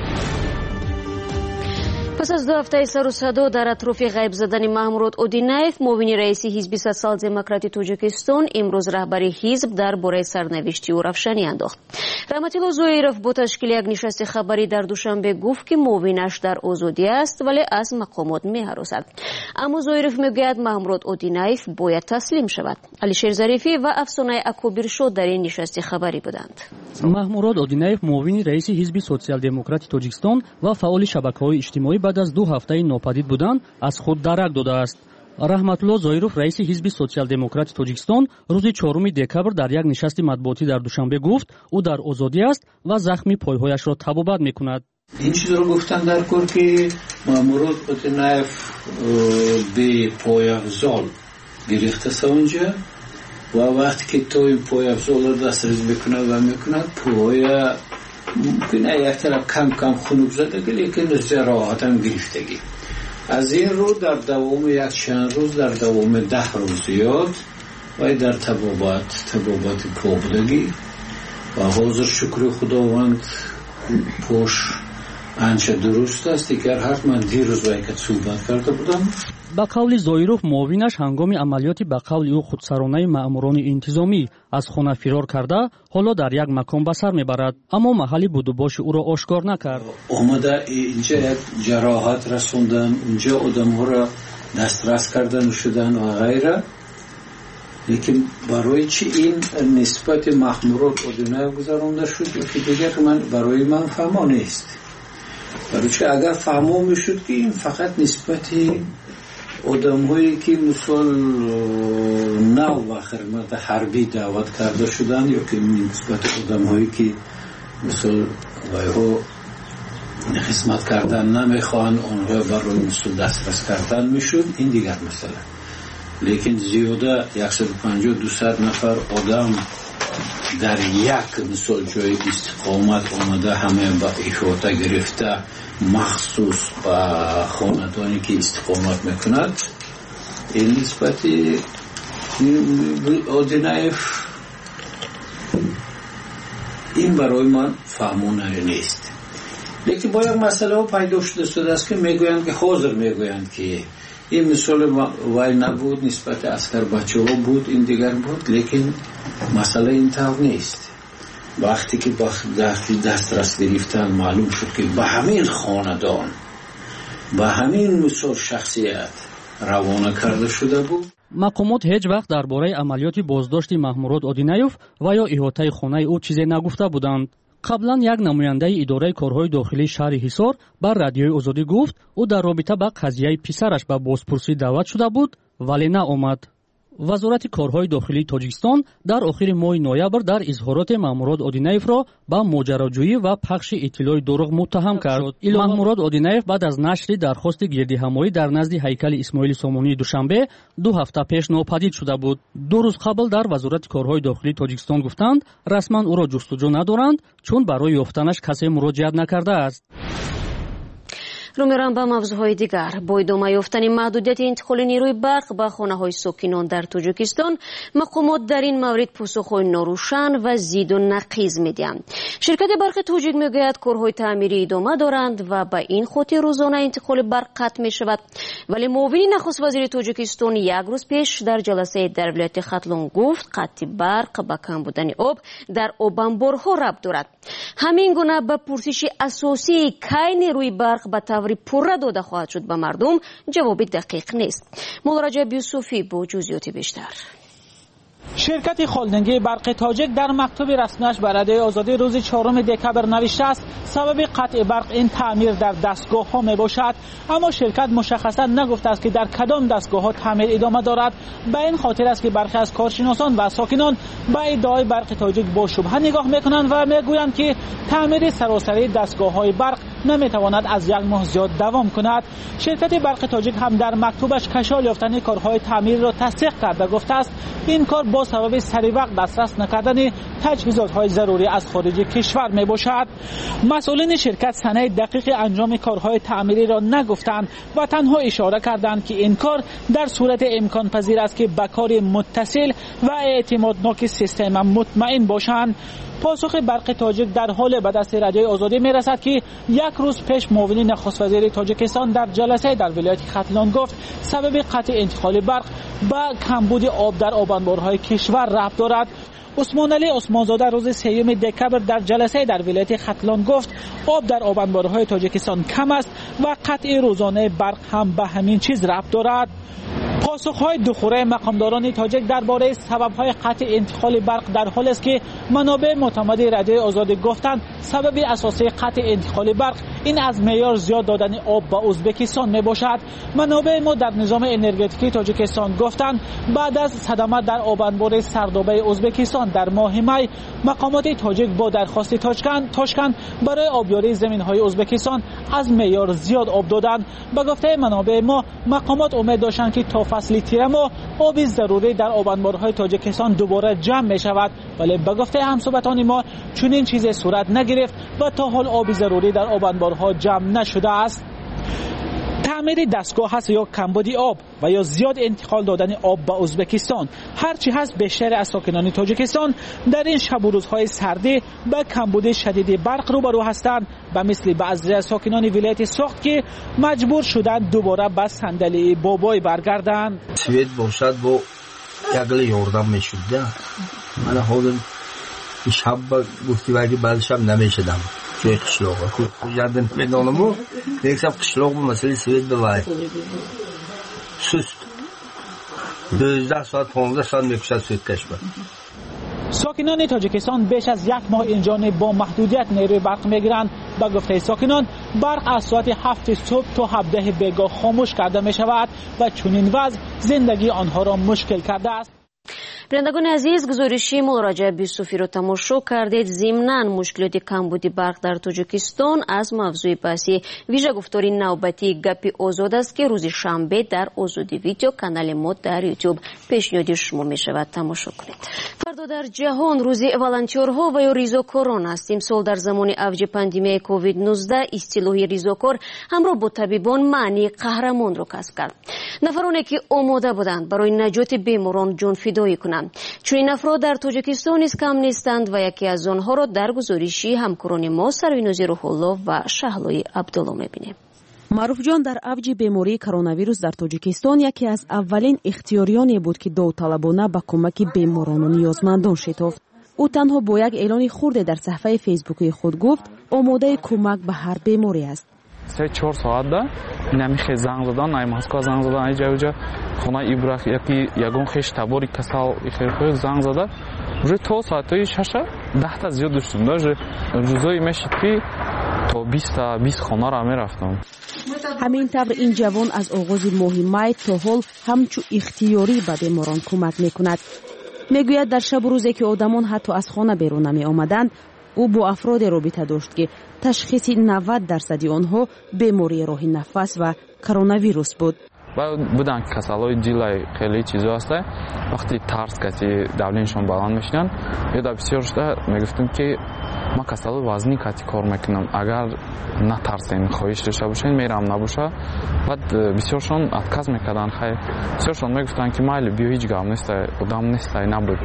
پس از دو هفته سر و صدا در اطراف غیب زدن محمود اودینایف، معاون رئیس حزب سوسیال دموکراتی تاجیکستان امروز رهبری حزب درباره سرنوشتی او روشنی انداخت. رحمتالله زویروف با تشکیل یک نشست خبری در دوشنبه گفت که معاونش در آزادی است ولی از مقامات می‌هراسد. اما زویروف میگوید محمود اودینایف باید تسلیم شود. علیشیر ظریفی و افسانه اکوبیرشو در این نشست خبری بودند. محمود اودینایف معاون رئیس حزب سوسیال دموکراتی تاجیکستان و فعال شبکه‌های اجتماعی بعد از دو هفته ناپدید بودن از خود درک داده است. رحمتالله زویروف رئیس حزب سوسیال دموکراتی تاجیکستان روز چهارم دکبر در یک نشست مطبوعاتی در دوشنبه گفت او در آزادی است و زخمی پایهایش را تبابت میکند. این چیز رو گفتن در کور که محمود اودینایف به پایافزال گرفته سونجا و وقتی که تو این پایافزال رو دسترس میکنه و میکنه پای ممکنه یک طرف کم کم خنک زدگی لیکن جراحت هم گرفتگی. از این رو در دوام یک چند روز در دوام ده روز زیاد و در تبابت تبابت پابدگی و حاضر شکر خداوند پوش آنچه درست است دیگر حرف من دیروز با یک صحبت کرده بودم. با قول زویروف معاونش هنگام عملیاتی با قول او خودسرانه ماموران انتظامی از خانه فرار کرده حالا در یک مکان به سر میبرد، اما محلی بود و باش او را آشکار نکرد. اومده اینجا یک جراحت رسوندن، اونجا آدم ها را دسترس کردن شدن و غیره. لیکن برای چی این نسبت مخمورات اودینایف گذرانده شد که دیگر من برای من فهمه نیست. برای چی اگر فهمه میشد که این فقط نسبتی آدم هایی که مثال نو و خدمت حربی دعوت کرده شدن یا که نسبت آدم هایی که مثال وایها خدمت کردن نمیخوان اونها برای مثال دسترس کردن میشد، این دیگر مثلا. لیکن زیاده صد و پنجاه تا دویست نفر آدم در یک مثال جای استقامت آمده همه با احاطه گرفته مخصوص با خاندانی که استقامت میکند، این نسبت اودینایف این برای من فهمانه نیست. لیکن با یک مسئله پیدا شده است که میگویند که حاضر میگویند که این مثال وای نبود، نسبت اسکر بچه ها بود، این دیگر بود. لیکن مسئله این طور نیست. وقتی که با دسترس گرفتن معلوم شد که به همین خاندان به همین مثال شخصیت روانه کرده شده بود. مقامات هیچ وقت درباره عملیات بازداشت محمورات اودینایف و یا احاطه خانه او چیزی نگفته بودند. قبلا یک نماینده اداره کارهای داخلی شهر حصار بر رادیوی آزادی گفت او در رابطه با قضیه پسرش به بازپرسی دعوت شده بود ولی نه آمد. وزارت کارهای داخلی تاجیکستان در آخر ماه نوامبر در اظهارات مامورات اودینایف را با ماجراجویی و پخش اطلاع دروغ متهم کرد. مامورات اودینایف بعد از نشر درخواست گردهمایی در نزد هیکل اسماعیل سامانی دوشنبه دو هفته پیش ناپدید شده بود. دو روز قبل در وزارت کارهای داخلی تاجیکستان گفتند رسما او را جستجو ندارند چون برای یافتنش کسی مراجعت نکرده است. رو میرم به موضوعهای دیگر. با ادامه یافتن محدودیت انتقال نیروی برق به خانه‌های ساکنان در تاجیکستان، مقامات در این مورد پاسخهای ناروشن و زید و نقیض میدهند. شرکت برق تاجیک میگوید کارهای تعمیری ادامه دارند و به این خاطر روزانه انتقال برق قطع می شود. ولی معاون نخست وزیر تاجیکستان یک روز پیش در جلسه در ولایت ختلون گفت قطع برق به کم بودن آب در آب انبارها ربط دارد. همین گونه به پرسش اساسی کی نیروی برق به طوری پره داده خواهد شد به مردم جواب دقیق نیست. مولا رجب یوسفی با جزئیات بیشتر. شرکت خالدنگی برق تاجیک در مکتوب رسمیش به رادیوی آزادی روز چهارم دکامبر نوشته است سبب قطع برق این تعمیر در دستگاه ها می باشد، اما شرکت مشخصا نگفته است که در کدام دستگاه ها تعمیر ادامه دارد. به این خاطر است که برخی از کارشناسان و ساکنان به ادعای برق تاجیک با شبهه نگاه میکنند و میگویند که تعمیر سراسری دستگاه های برق نمیتواند از یک ماه زیاد دوام کند. شرکت برق تاجیک هم در مکتوبش کشال یافتن کارهای تعمیر را تصدیق کرده گفته است این کار با سبب سری وقت دسترس نکردن تجهیزات های ضروری از خارج کشور می باشد. مسئولین شرکت سنه دقیق انجام کارهای تعمیری را نگفتند و تنها اشاره کردند که این کار در صورت امکان پذیر است که به کار متصل و اعتمادناک سیستم مطمئن باشند. پاسخ برق تاجیک در حال به دست رادیوی آزادی می رسد که یک روز پیش معاون نخست وزیر تاجیکستان در جلسه در ولایت ختلان گفت سبب قطع انتقال برق با کمبود آب در آبانبارهای کشور ربط دارد. عثمان علی عثمانزاده روز سوم دکامبر در جلسه در ولایت ختلان گفت آب در آبانبارهای تاجیکستان کم است و قطع روزانه برق هم به همین چیز ربط دارد. پاسخهای دخوره مقامداران تاجیک درباره سبب‌های قطع انتقال برق در حال است که منابع معتمد رادیوی آزادی گفتند سبب اساسی قطع انتقال برق این از معیار زیاد دادن آب به ازبکستان می باشد. منابع ما در نظام انرژتیکی تاجیکستان گفتند بعد از صدمه در آب انبار سردابه ازبکستان در ماه می مقامات تاجیک با درخواست تاشکند تاشکند برای آبیاری زمین‌های ازبکستان از معیار زیاد آب دادند. به گفته منابع ما مقامات امید داشتند که تا فصل تیر ماه آب ضروری در آب انبارهای تاجیکستان دوباره جمع می شود، ولی به گفته همسوبتان ما چنین چیزی صورت نگرفت و تا حال آب ضروری در آب انبارها جمع نشده است. تعمیر دستگاه هست یا کمبودی آب و یا زیاد انتقال دادن آب به ازبکستان. هرچی هست بیشتر از ساکنان تاجیکستان در این شب و روزهای سردی به کمبود شدید برق روبرو هستند و مثل بعضی از ساکنان ولایت سوخت که مجبور شدند دوباره به صندلی بابای برگردند. سوید باشد با یگل یاردم میشد. من حالم شب گفتی وگه بعد شب نمیشدم توی قشلاق خوشدن میدانم و دیگه قشلاق با مسئله سوید بباید سست دوزده ساعت پانزده ساعت میکشد سوید کشبر. ساکنان تاجیکستان بیش از یک ماه اینجا با محدودیت نیروی برق میگیرند. با گفته ساکنان برق از ساعت هفت صبح تا هفده بیگاه خاموش کرده می شود و چنین وضع زندگی آنها را مشکل کرده است. بینندگان عزیز، گزارشی مراجعه به صوفی رو تماشا کردید. ضمناً مشکلات کمبود برق در تاجیکستان از موضوع بحثی ویژه گفتاری نوبتی گپی آزاد است که روز شنبه در آزادی ویدیو کانال ما در یوتیوب پیشنهاد شما می شود. تماشا کنید. فردا در جهان روز والنتیرها و یا ریزوکاران است. امسال در زمان اوج پاندمی کووید نوزده اصطلاح ریزوکار همراه با طبیبان معنی قهرمان را کسب کرد. نفرانی که آماده بودند برای نجات بیماران جان فدایی کنند. چون این افراد در تاجیکستان نیز کم نیستند و یکی از آنها را در گزارشی همکاران ما سروینوزی روح الله و شهلای عبدالله می‌بینیم. معروف جان در اوج بیماری کرونا ویروس در تاجیکستان یکی از اولین اختیاریانی بود که داوطلبانه به کمک بیماران و نیازمندان شتافت. او تنها با یک اعلان خرد در صفحه فیسبوکی خود گفت آماده کمک به هر بیماری است. سه چهار ساعت ده نمیخه زنگ زدن ای مسکو زنگ زدن ای جوجا خونه ابراهیم یکی یگون خش تباری کسال خیر زنگ زده روی تو ساعتای شش ده تا زیاد داشتم داشت روزای میشد که تا بیست تا بیست خانه را میرفتم. همین طور این جوان از آغاز ماه می تا حال همچو اختیاری به بیماران کمک میکند. میگوید در شب و روزی که آدمان حتی از خانه بیرون نمی آمدند او با افراد رابطه داشت که تشخیص نود درصد آنها بیماری راه نفس و کرونا ویروس بود. و بودن کسالای دیلای خیلی چیزا هست. وقتی ترس کسی دولینشون بلند میشنن یا بسیار شده میگفتم که ما کسالای وزنی کتی کار میکنم اگر نترسین خواهش داشته باشین میرم نباشه. بعد بسیارشون اتکاز میکردن خیلی بسیارشون میگفتن که مایل بیو هیچ گام نیست ادام نیست نبود.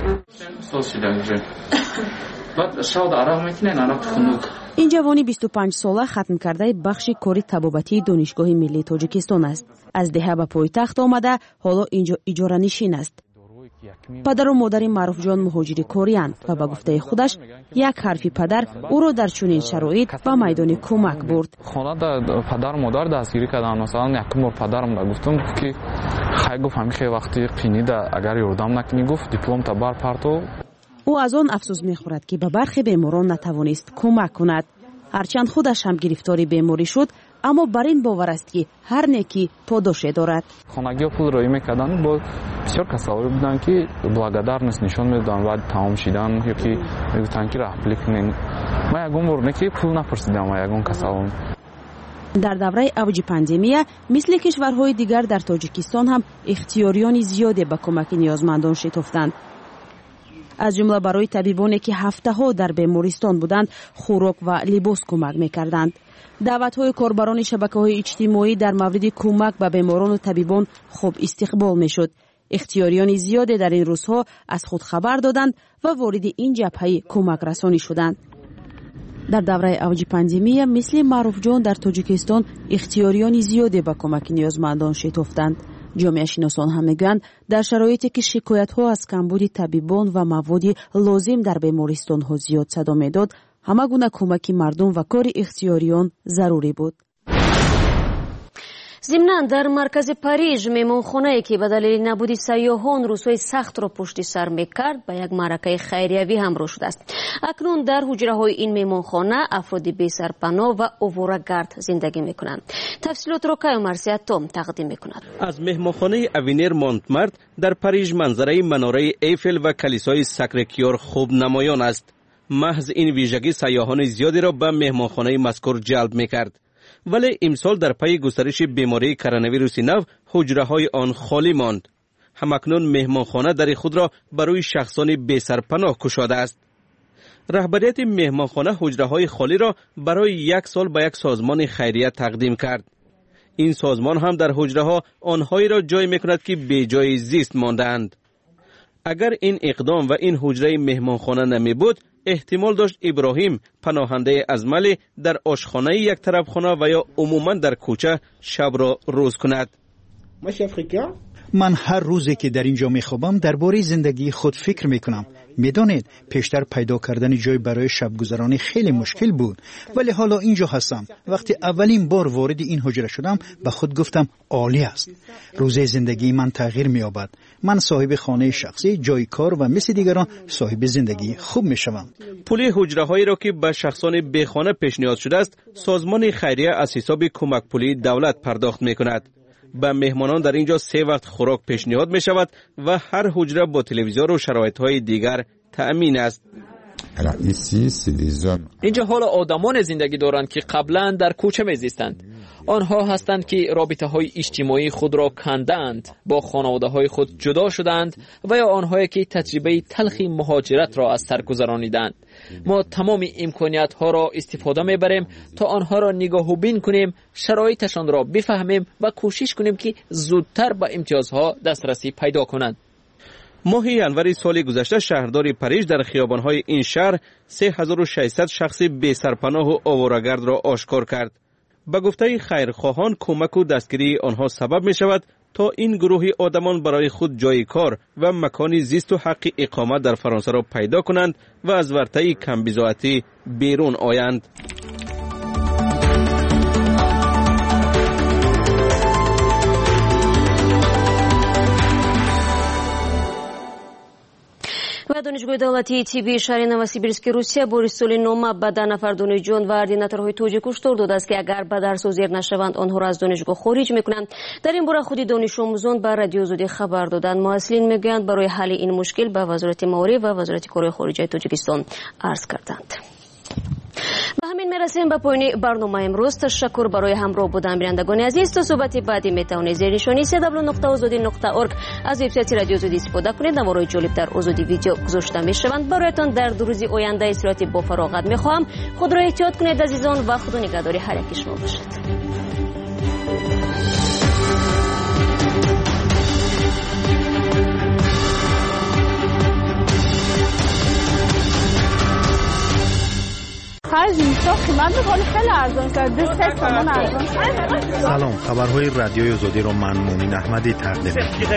این جوانی بیست و پنج ساله ختم کرده بخش کاری طبابتی دانشگاه ملی تاجیکستان است. از دهه به پایتخت آمده حالا اینجا اجاره نشین است. پدر و مادر معروف جان مهاجری کاری‌اند و به گفته خودش یک حرفی پدر او را در چنین شرایط به میدان کمک برد. خانه در پدر و مادر دستگیری کردن. مثلا یک بار پدرم را گفتم که خیلی گفت همیشه وقتی قینیده اگر یردم نکنی گفت دیپلم تا بر پرتو. او از آن افسوس می‌خورد که به برخی بیماران نتوانست کمک کند. هرچند خودش هم گرفتار بیماری شد اما بر این باور است که هر نیکی پاداشی دارد. خانگی پول روی میکردن با بسیار کسایی بودن که благодарность نشون میدادن بعد تمام شدن یکی میگفتن که راه کنین. ما یگون مورد که پول نپرسیدم و یگون کسایی. در دوره اوج پاندمی مثل کشورهای دیگر در تاجیکستان هم اختیاریان زیادی به کمک نیازمندان شتافتند. از جمله برای طبیبانی که هفته ها در بیمارستان بودند خوراک و لباس کمک میکردند. دعوت های کاربران شبکه های اجتماعی در مورد کمک به بیماران و طبیبان خوب استقبال میشد. اختیاریان زیادی در این روزها از خود خبر دادند و وارد این جبهه کمک رسانی شدند. در دوره اوج پاندمی مثل معروف جان در تاجیکستان اختیاریان زیادی به کمک نیازمندان شتافتند. جامعه شناسان هم میگویند در شرایطی که شکایت ها از کمبود طبیبان و مواد لازم در بیمارستان ها زیاد صدا میداد، همه گونه کمک مردم و کار اختیاریان ضروری بود. ضمناً در مرکز پاریژ مهمانخانه‌ای که به دلیل نبود سیاحان روزهای سخت را پشت سر می‌کرد به یک معرکه خیریوی همراه شده است. اکنون در حجره‌های این مهمانخانه افراد بی‌سرپناه و آواره‌گرد زندگی می‌کنند. تفصیلات را کایو مرسیاتوم تقدیم می‌کند. از مهمانخانه اوینر مونتمارت در پاریژ منظره مناره ایفل و کلیسای ساکرکیور خوب نمایان است. محض این ویژگی سیاحان زیادی را به مهمانخانه مذکور جلب می‌کرد. ولی امسال در پی گسترش بیماری کرونا ویروس نو حجره‌های آن خالی ماند. همکنون مهمانخانه در خود را برای شخصان بی‌سرپناه گشاده است. رهبریت مهمانخانه حجره‌های خالی را برای یک سال به یک سازمان خیریه تقدیم کرد. این سازمان هم در حجره ها آنهایی را جای میکند که بی جای زیست ماندند. اگر این اقدام و این حجره مهمانخانه نمی بود، احتمال داشت ابراهیم پناهنده از ملی در آشخانه یک طرف خانه و یا عموما در کوچه شب را روز کند. من هر روزی که در اینجا میخوابم درباره زندگی خود فکر میکنم. میدانید پیشتر پیدا کردن جای برای شب گذرانی خیلی مشکل بود، ولی حالا اینجا هستم. وقتی اولین بار وارد این حجره شدم به خود گفتم عالی است. روزی زندگی من تغییر مییابد. من صاحب خانه شخصی، جای کار و مثل دیگران صاحب زندگی خوب میشوم. پول حجره هایی را که به شخصان بی خانه پیشنهاد شده است، سازمان خیریه از حساب کمک پولی دولت پرداخت میکند. به مهمانان در اینجا سه وقت خوراک پیشنهاد می شود و هر حجره با تلویزیون و شرایط های دیگر تأمین است. اینجا حالا آدمان زندگی دارند که قبلا در کوچه می زیستند. آنها هستند که رابطه های اجتماعی خود را کندند، با خانواده های خود جدا شدند و یا آنهایی که تجربه تلخی مهاجرت را از سر گذرانیدند. ما تمام امکانیت ها را استفاده می بریم تا آنها را نگاه و بین کنیم، شرایطشان را بفهمیم و کوشش کنیم که زودتر به امتیازها دسترسی پیدا کنند. ماه ینور سال گذشته شهردار پاریژ در خیابان‌های این شهر سه هزار و ششصد شخص بی سرپناه و آواره‌گرد را آشکار کرد. به گفته خیرخواهان کمک و دستگیری آنها سبب می شود تا این گروه آدمان برای خود جای کار و مکانی زیست و حق اقامت در فرانسه را پیدا کنند و از ورطه کمبزاعتی بیرون آیند. و دانشگاه دولتی تیبی شهر نوسیبیرسک روسیه با رسول نامه به ده نفر دانشجویان و اردیناتورهای توجیه هشدار داده است که اگر به درس و زیر نشوند آنها را از دانشگاه خارج میکنند. در این باره خودی دانش آموزان به رادیو آزادی خبر دادند. مسئولین میگویند برای حل این مشکل به وزارت مالیه و وزارت کارهای خارجه تاجیکستان عرض کردند. به همین میرسیم به پایان برنامه امروز. تشکر برای همراه بودن بینندگان عزیز. تا صحبت بعدی میتوانید زیر نشانی سی دبلیو نقطه آزادی نقطه اورگ از وبسایت رادیو آزادی استفاده کنید. نوارهای جالب در آزادی ویدیو گذاشته میشوند. برایتان در دو روز آینده استراحت با فراغت میخواهم. خود را احتیاط کنید عزیزان و خدا نگهدار هر یک شما باشد. سلام، خبرهای رادیوی آزادی رو من مومن احمدی تقدیم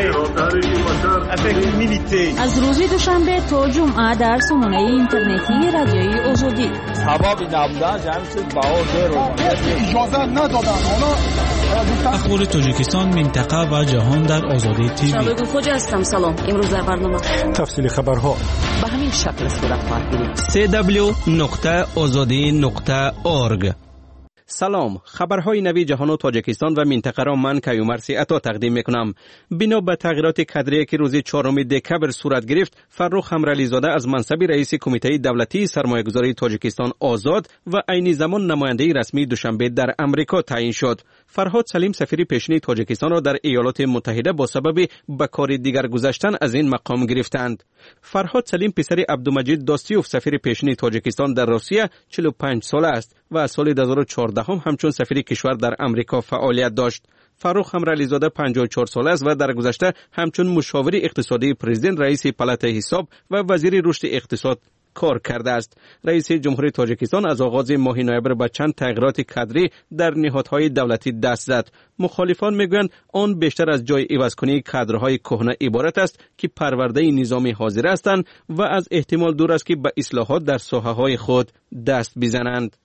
می‌کنم. از روز دوشنبه تا جمعه در سامانه اینترنتی رادیوی آزادی. سبب نبودن جمعیت بهادر رو اجازه ندادن. حالا اخبار تاجیکستان، منطقه و جهان در آزادی تیوی. شبگون خوجا هستم. سلام. امروز در برنامه تفصیل خبرها به همین شکل صورت می‌گیرد. سی دبلیو نقطه آزادی نقطه اورگ. سلام، خبرهای نوی جهان و تاجیکستان و منطقه را من کیومرثی عطا تقدیم میکنم. بنا به تغییرات کادری که روز چهارم دکبر صورت گرفت، فرخ همرعلی زاده از منصب رئیس کمیته دولتی سرمایه‌گذاری تاجیکستان آزاد و عین زمان نماینده رسمی دوشنبه در امریکا تعیین شد. فرهاد سلیم سفیر پیشین تاجیکستان را در ایالات متحده با سبب به کار دیگر گذاشتن از این مقام گرفتند. فرهاد سلیم پسر عبدالمجید داستیوف سفیر پیشین تاجیکستان در روسیه چهل و پنج ساله است و از سال دو هزار و چهارده هم همچون سفیر کشور در امریکا فعالیت داشت. فرخ همرعلی زاده پنجاه و چهار ساله است و در گذشته همچون مشاور اقتصادی پرزیدنت، رئیس پالات حساب و وزیر رشد اقتصاد کار کرده است. رئیس جمهوری تاجیکستان از آغاز ماه نوامبر به چند تغییرات کادری در نهادهای دولتی دست زد. مخالفان میگویند آن بیشتر از جای عوض کنی کادرهای کهنه عبارت است که پرورده نظام حاضر هستند و از احتمال دور است که به اصلاحات در ساحه‌های خود دست بزنند.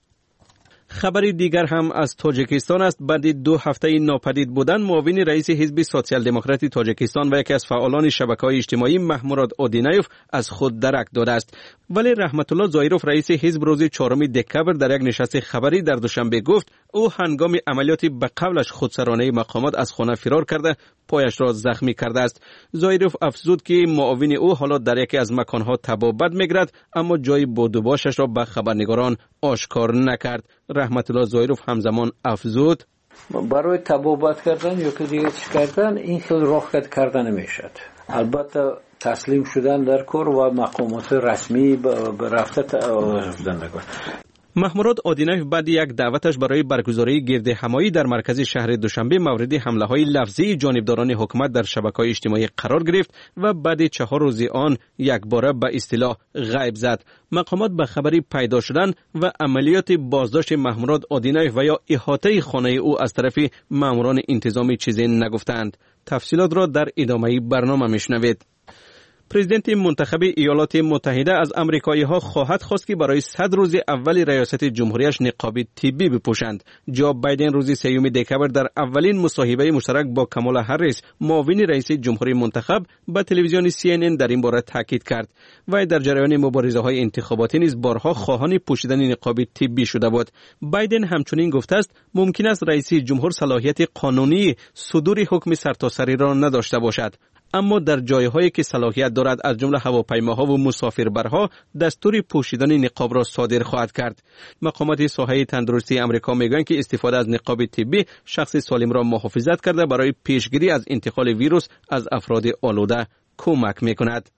خبری دیگر هم از تاجیکستان است. بعد دو هفته ناپدید بودن معاون رئیس حزب سوسیال دموکراتی تاجیکستان و یکی از فعالان شبکه‌های اجتماعی محمود اودینایوف از خود درک داده است. ولی رحمت الله زایروف رئیس حزب روز چهارم دکبر در یک نشست خبری در دوشنبه گفت او هنگام عملیات به قولش خودسرانه مقامات از خانه فرار کرده پایش را زخمی کرده است. زایروف افزود که معاون او حالا در یکی از مکانها تبابت می‌گیرد اما جای بودوباشش را به خبرنگاران آشکار نکرد. رحمت الله زایروف همزمان افزود برای تبابت کردن یا که دیگه چی کردن این خیلی راحت کردن نمیشد. البته تسلیم شدن در کار و مقامات رسمی به رفته رفتن نکن. محموراد اودینایف بعد یک دعوتش برای برگزاری گرد همایی در مرکز شهر دوشنبه مورد حمله های لفظی جانبداران حکومت در شبکه‌های اجتماعی قرار گرفت و بعد چهار روز آن یک باره به اصطلاح غیب زد. مقامات به خبری پیدا شدن و عملیات بازداشت محموراد اودینایف و یا احاطه خانه او از طرف ماموران انتظامی چیزی نگفتند. تفصیلات را در ادامه برنامه میشنوید. پرزیدنت منتخب ایالات متحده از امریکایی‌ها خواهد خواست که برای صد روز اول ریاست جمهوریش نقاب طبی بپوشند. جو بایدن روز سیوم دکبر در اولین مصاحبه مشترک با کامالا هریس معاون رئیس جمهوری منتخب به تلویزیون سی ان ان در این باره تاکید کرد. و در جریان مبارزه‌های انتخاباتی نیز بارها خواهان پوشیدن نقاب طبی شده بود. بایدن همچنین گفته است ممکن است رئیس جمهور صلاحیت قانونی صدور حکم سرتاسری را نداشته باشد، اما در جایهایی که صلاحیت دارد از جمله هواپیماها و مسافربرها دستور پوشیدن نقاب را صادر خواهد کرد. مقامات ساحه تندرستی آمریکا میگویند که استفاده از نقاب طبی شخص سالم را محافظت کرده برای پیشگیری از انتقال ویروس از افراد آلوده کمک میکند.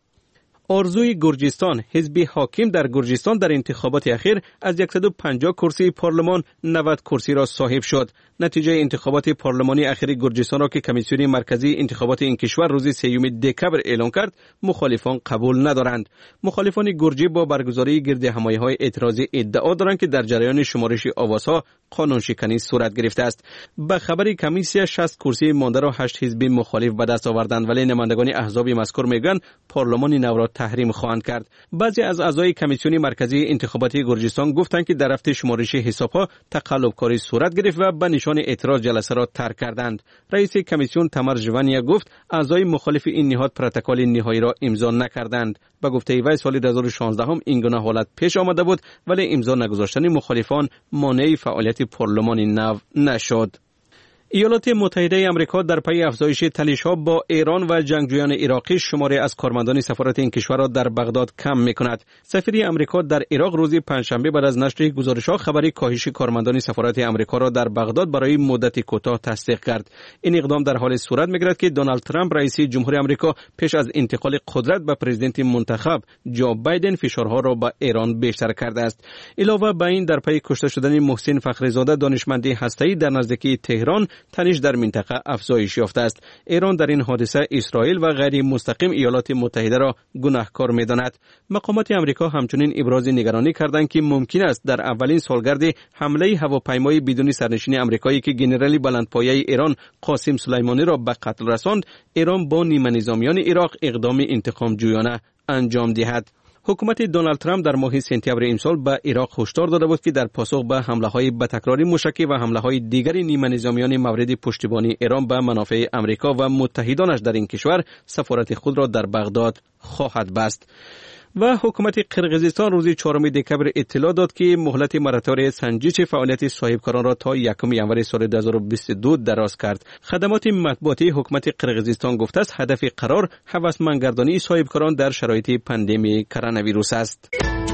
آرزوی گرجستان، حزب حاکم در گرجستان در انتخابات اخیر از صد و پنجاه کرسی پارلمان نود کرسی را صاحب شد. نتیجه انتخابات پارلمانی اخیر گرجستان را که کمیسیون مرکزی انتخابات این کشور روز سیوم دکبر اعلام کرد، مخالفان قبول ندارند. مخالفان گرجی با برگزاری گرد همایی‌های اعتراضی ادعا دارند که در جریان شمارش آوازها قانون شکنی صورت گرفته است. به خبر کمیسیون شصت کرسی مانده را هشت حزب مخالف به دست آوردند، ولی نمایندگان احزاب مذکور میگویند پارلمان نو را تحریم خواهند کرد. بعضی از اعضای کمیسیون مرکزی انتخاباتی گرجستان گفتند که در رفت شمارش حسابها تقلب‌کاری صورت گرفت و به نشان اعتراض جلسه را ترک کردند. رئیس کمیسیون تمر ژوانیا گفت اعضای مخالف این نهاد پروتکل نهایی را امضا نکردند. به گفته وی سال دو هزار و شانزده هم این گونه حالت پیش آمده بود، ولی امضا نگذاشتن مخالفان مانع فعالیت پارلمان نو نشد. ایالات متحده آمریکا در پی افزایش تنش‌ها با ایران و جنگجویان عراقی شماره از کارمندان سفارت این کشور را در بغداد کم می‌کند. سفیر آمریکا در عراق روز پنجشنبه بعد از نشر گزارش‌ها خبری کاهش کارمندان سفارت آمریکا را در بغداد برای مدت کوتاه تصدیق کرد. این اقدام در حال صورت می‌گیرد که دونالد ترامپ رئیس جمهوری آمریکا پیش از انتقال قدرت به پرزیدنت منتخب جو بایدن فشارها را به ایران بیشتر کرده است. علاوه بر این در پی کشته شدن محسن فخریزاده دانشمند هسته‌ای در نزدیکی تهران تنش در منطقه افزایش یافته است. ایران در این حادثه اسرائیل و غیر مستقیم ایالات متحده را گناهکار می‌داند. مقامات آمریکا همچنین ابراز نگرانی کردند که ممکن است در اولین سالگرد حمله هواپیمای بدون سرنشین آمریکایی که ژنرال بلندپایه ایران قاسم سلیمانی را به قتل رساند، ایران با نیمه نظامیان عراق اقدام انتقام جویانه انجام دهد. حکومت دونالد ترامپ در ماه سپتامبر امسال به عراق هشدار داده بود که در پاسخ به حمله‌های به‌تکراری موشکی و حمله‌های دیگر نیمه نظامیان مورد پشتیبانی ایران به منافع آمریکا و متحدانش در این کشور سفارت خود را در بغداد خواهد بست. و حکومت قرقیزستان روز چهارم دکبر اطلاع داد که مهلت مراتور سنجش فعالیت صاحبکاران را تا یکم ژانویه سال دو هزار و بیست و دو دراز کرد. خدمات مطبوعاتی حکومت قرقیزستان گفته است هدف قرار هوسمندگردانی صاحبکاران در شرایط پاندمی کرونا ویروس است.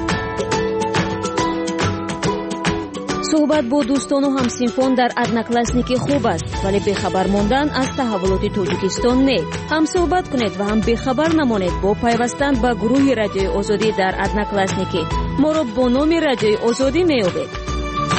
صحبت با دوستان و همسینفان در одноклассники خوب است، ولی بخبر ماندن از تحولات تاجیکستان نه. هم صحبت کنید و هم بخبر نمانید با پیوستن به گروه رادیوی آزادی در одноклассники. ما را با نام رادیوی آزادی میابید.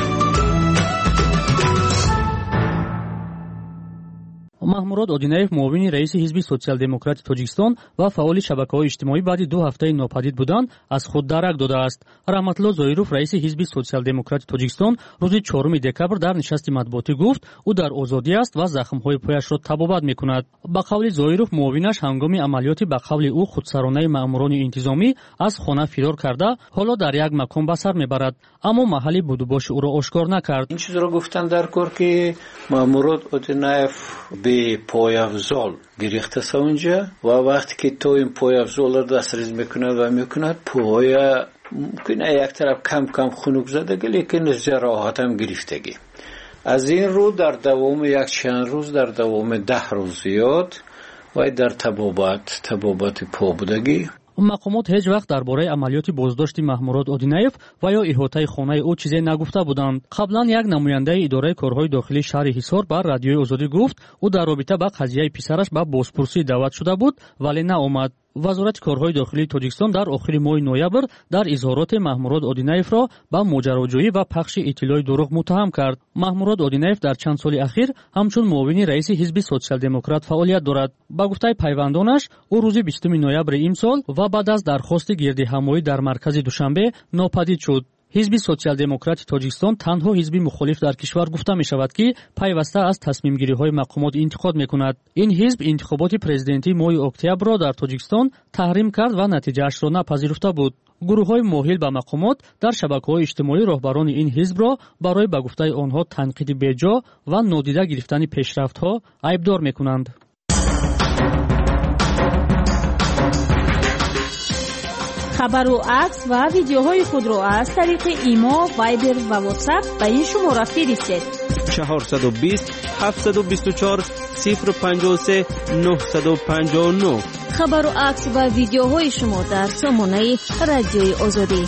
محموراد اودینایف معاون رئیس حزب سوسیال دموکرات تاجیکستان و فعال شبکه‌های اجتماعی بعد دو هفته ناپدید بودن از خود درک داده است. رحمتالله زویروف رئیس حزب سوسیال دموکرات تاجیکستان روز چهارم دکبر در نشست مطبوعاتی گفت او در آزادی است و زخم‌های پایش را تبابت می‌کند. با قول زویروف معاونش هنگام عملیات به قول او خودسرانه مأموران انتظامی از خانه فرار کرده حالا در یک مکان به سر میبرد، اما محلی بود و باش او را آشکار نکرد. این چیز را گفتن در کار که محموراد اودینایف به پایافزال گرفته است اونجا و وقتی که تو این پایافزال را دسترس میکند و میکند پای ممکنه یک طرف کم کم خنک زدگی لیکن جراحت هم گرفتگی. از این رو در دوام یک چند روز در دوام ده روز زیاد و در تبابت تبابت پا بودگی. مقامات هیچ وقت درباره عملیات بازداشت محموراد اودینایف و یا احاطه خانه او چیزی نگفته بودند. قبلا یک نماینده اداره کارهای داخلی شهر حصار بر رادیوی آزادی گفت او در رابطه با قضیه پسرش به بازپرسی دعوت شده بود ولی نآمد. وزارت کارهای داخلی تاجیکستان در آخر ماه نوامبر در اظهارات محموراد ادینایف را به ماجراجویی و پخش اطلاع دروغ متهم کرد. محموراد ادینایف در چند سال اخیر همچون معاون رئیس حزب سوسیال دموکرات فعالیت دارد. با گفته پیوندانش او روز بیستم نوامبر امسال و بعد از درخواست گردهمایی در مرکز دوشنبه ناپدید شد. حزب سوسیال دموکرات تاجیکستان تنها حزب مخالف در کشور گفته می شود که پیوسته از تصمیم گیری های مقامات انتقاد می کند. این حزب انتخابات پرزیدنتی ماه اکتبر را در تاجیکستان تحریم کرد و نتیجه‌اش را نپذیرفته بود. گروه های مایل به مقامات در شبکه‌های اجتماعی راهبران این حزب را برای به گفته آنها تنقید بی‌جا و نادیده گرفتن پیشرفت‌ها عیبدار می کنند. خبر و عکس و ویدیوهای خود را از طریق ایما، وایبر و واتساپ به این شماره فرستید. چهارصد و بیست هفتصد و بیست و چهار صفر پنجاه و سه نهصد و پنجاه و نه. خبر و عکس و ویدیوهای شما در سامانه رادیوی آزادی.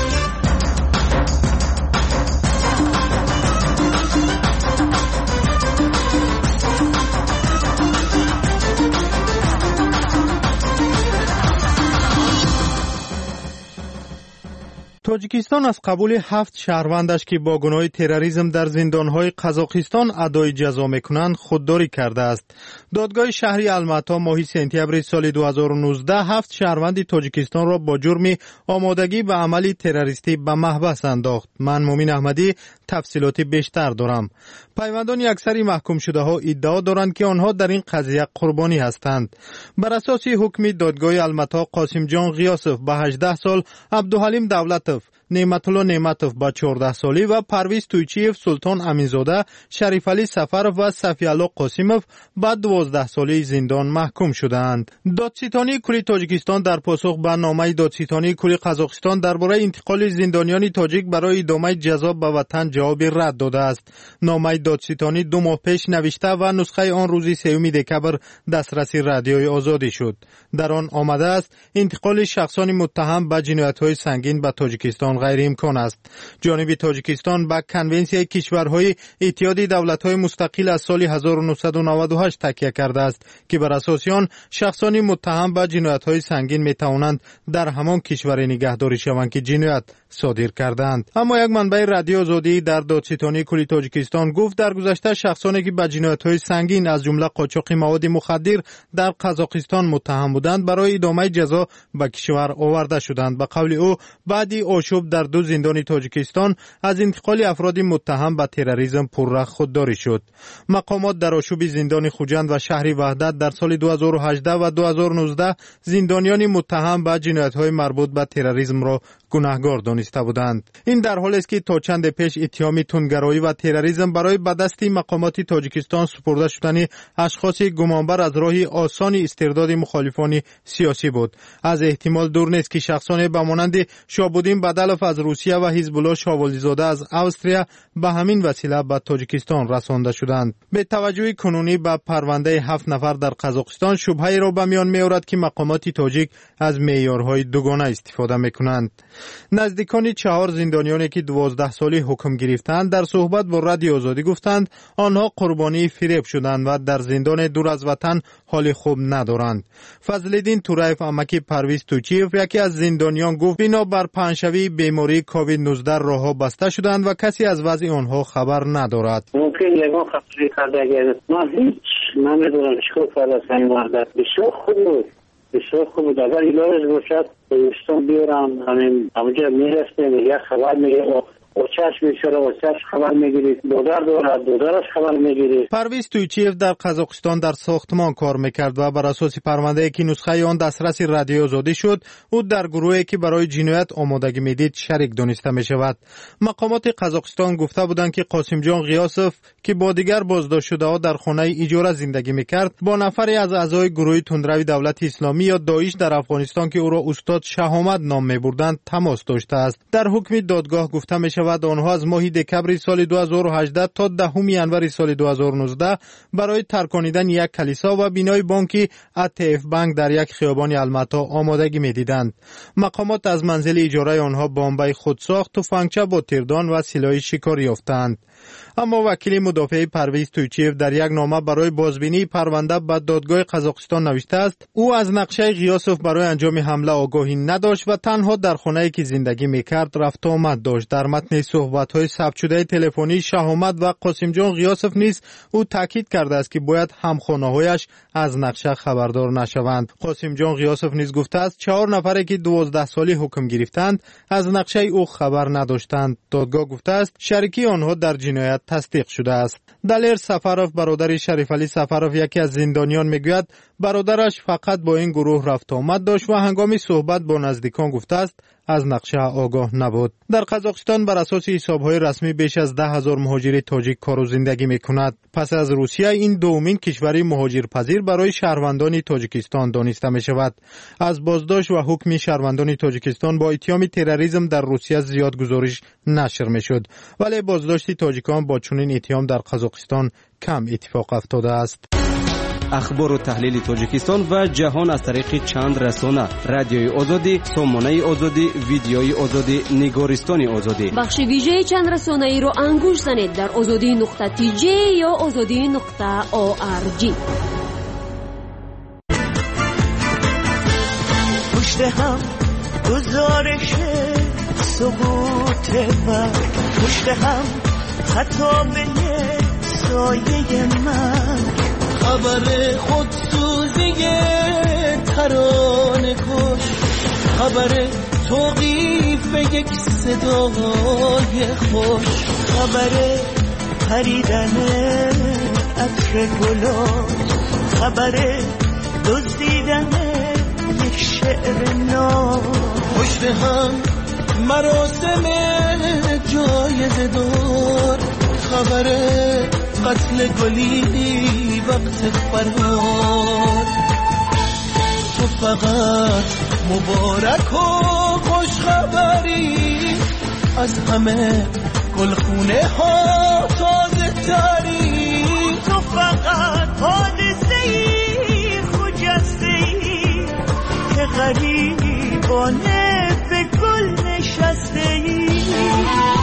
تاجیکستان از قبول هفت شهروندش که با گناه تروریسم در زندانهای قزاقستان ادای جزا میکنند خودداری کرده است. دادگاه شهری الماتا ماه سپتامبر سال دو هزار و نوزده هفت شهروند تاجیکستان را با جرم آمادگی به عمل تروریستی به محبس انداخت. من مومن احمدی تفصیلات بیشتر دارم. پیوندان اکثری محکوم شده ها ادعا دارند که آنها در این قضیه قربانی هستند. بر اساس حکم دادگاه الماتا قاسم جان غیاسف به هجده سال، عبدالحلیم دولتوف، نعمت الله نعمتوف با چهارده سالی و پرویز تویچیف، سلطان امینزاده، شریف علی سفرов و صفی الله قاسمov با دوازده سالی زندان محکوم شدند. دادستانی کلی تاجیکستان در پاسخ به نامه دادستانی کلی قزاقستان درباره انتقال زندانیان تاجیک برای ادامه جزا به وطن جواب رد داده است. نامه دادستانی دو ماه پیش نوشته و نسخه آن روز سوم دکبر دسترسی رادیوی آزادی شد. در آن آمده است انتقال شخصان متهم به جنایت‌های سنگین به تاجیکستان غیر امکان است. جانب تاجیکستان به کنونسیون کشورهای اتحاد دولت‌های مستقل از سال هزار و نهصد و نود و هشت تکیه کرده است که بر اساس آن شخصان متهم به جنایت‌های سنگین می‌توانند در همان کشور نگهداری شوند که جنایت صادر کردند. اما یک منبع رادیو آزادی در دادستانی کلی تاجیکستان گفت در گذشته شخصانی که به جنایت‌های سنگین از جمله قاچاق مواد مخدر در قزاقستان متهم بودند برای ادامه جزا به کشور آورده شدند. به قول او بعدی آشوب در دو زندان تاجیکستان از انتقال افراد متهم به تروریسم پررخ خودداری شد. مقامات در آشوب زندان خوجند و شهر وحدت در سال دو هزار و هجده و دو هزار و نوزده زندانیان متهم به جنایت‌های مربوط به تروریسم را گناهکار دانسته بودند. این در حالی است که تا چند پیش اتهام تندگرایی و تروریسم برای به دست مقامات تاجیکستان سپرده شدن اشخاص گمانبر از راه آسان استرداد مخالفان سیاسی بود. از احتمال دور نیست که شخصان به مانند شابودین بدلف از روسیه و حزب الله شاولیزاده از استرالیا به همین وسیله به تاجیکستان رسانده شدند. به توجه کنونی به پرونده هفت نفر در قزاقستان شبهه را به میان میآورد که مقامات تاجیک از معیارهای دوگانه استفاده میکنند. نزدیکان چهار زندانیانی که دوازده سالی حکم گرفتند در صحبت با رادیو آزادی گفتند آنها قربانی فریب شدند و در زندان دور از وطن حال خوب ندارند. فضلالدین تورایف امکی پرویز تویچیف یکی از زندانیان گفت بنا بر پنجشنبه بیماری کووید نوزده راهها بسته شدند و کسی از وضع آنها خبر ندارد. ممکن یگان خبری کرده اگر ما هیچ نمیدونم چیکار فردا سعی وحدت بسیار خوب بود بسیار خوب بود اگر ایلاج باشد دوستان بیارم همین همونجا میرسته میگه خبر میگه و چشم میشوره و چشم خبر میگیرید دودر دارد دودرش خبر میگیرید. پرویز تویچیف در قزاقستان در ساختمان کار میکرد و بر اساس پرونده که نسخه آن دسترس رادیو آزادی شد او در گروهی که برای جنایت آمادگی میدید شریک دانسته میشود. مقامات قزاقستان گفته بودند که قاسم جان غیاسف که با دیگر بازداشت شده ها در خانه اجاره زندگی میکرد با نفری از اعضای گروه تندروی دولت اسلامی یا داعش در افغانستان که او را استاد شهامت نام میبردند تماس داشته است. در حکم دادگاه گفته میشود بعد آنها از ماه دکبر سال دو هزار و هجده تا دهم ینور سال دو هزار و نوزده برای ترکاندن یک کلیسا و بینای بانک اتف بانک در یک خیابان المتا آمادگی می‌دیدند. مقامات از منزل اجاره آنها بمب خودساخت، تفنگچه با تیردان و سلاح شکاری یافتند. اما وکیل مدافع پرویز تویچیف در یک نامه برای بازبینی پرونده به دادگاه قزاقستان نوشته است او از نقشه غیاسوف برای انجام حمله آگاهی نداشت و تنها در خانه‌ای که زندگی میکرد رفت آمد داشت. در متن صحبت‌های ثبت شده تلفنی شهامت و قاسم جان غیاسوف نیز او تاکید کرده است که باید همخانه‌هایش از نقشه خبردار نشوند. قاسم جان غیاسوف نیز گفته است چهار نفری که دوازده سالی حکم گرفتند از نقشه او خبر نداشتند. دادگاه گفته است شریکی آنها در جنایت تصدیق شده است. دلیر سفروف برادر شریف علی سفروف یکی از زندانیان میگوید برادرش فقط با این گروه رفت آمد داشت و هنگام صحبت با نزدیکان گفته است از نقشه آگاه نبود. در قزاقستان بر اساس حساب‌های رسمی بیش از ده هزار مهاجر تاجیک کار و زندگی می‌کند. پس از روسیه این دومین کشور مهاجرپذیر برای شهروندان تاجیکستان دانسته می‌شود. از بازداشت و حکم شهروندان تاجیکستان با اتهام تروریسم در روسیه زیاد گزارش نشر می‌شد، ولی بازداشت تاجیکان با چنین اتهام در قزاقستان کم اتفاق افتاده است. اخبار و تحلیل تاجیکستان و جهان از طریق چند رسانه: رادیوی آزادی، سامانه آزادی، ویدیوی آزادی، نگارستان آزادی. بخش ویژه چند رسانه ای رو انگوش زنید در آزادی نقطه تی جی یا آزادی نقطه او آر جی. پشت هم گزارش سقوط من، پشت هم خطابه سایه من، خبر خودسوزی ترانه کش، خبر توقیف یک صدای خوش، خبر پریدن عطر گلات، خبر دزدیدن یک شعر نو، پشت هم مراسم جایزه دار، خبر قتل گلی وقت فرار، تو فقط مبارک و خوش خبری از همه گلخونه ها تازه تری، تو فقط حادثه‌ای خجسته‌ای که غریبانه به گل نشسته‌ای.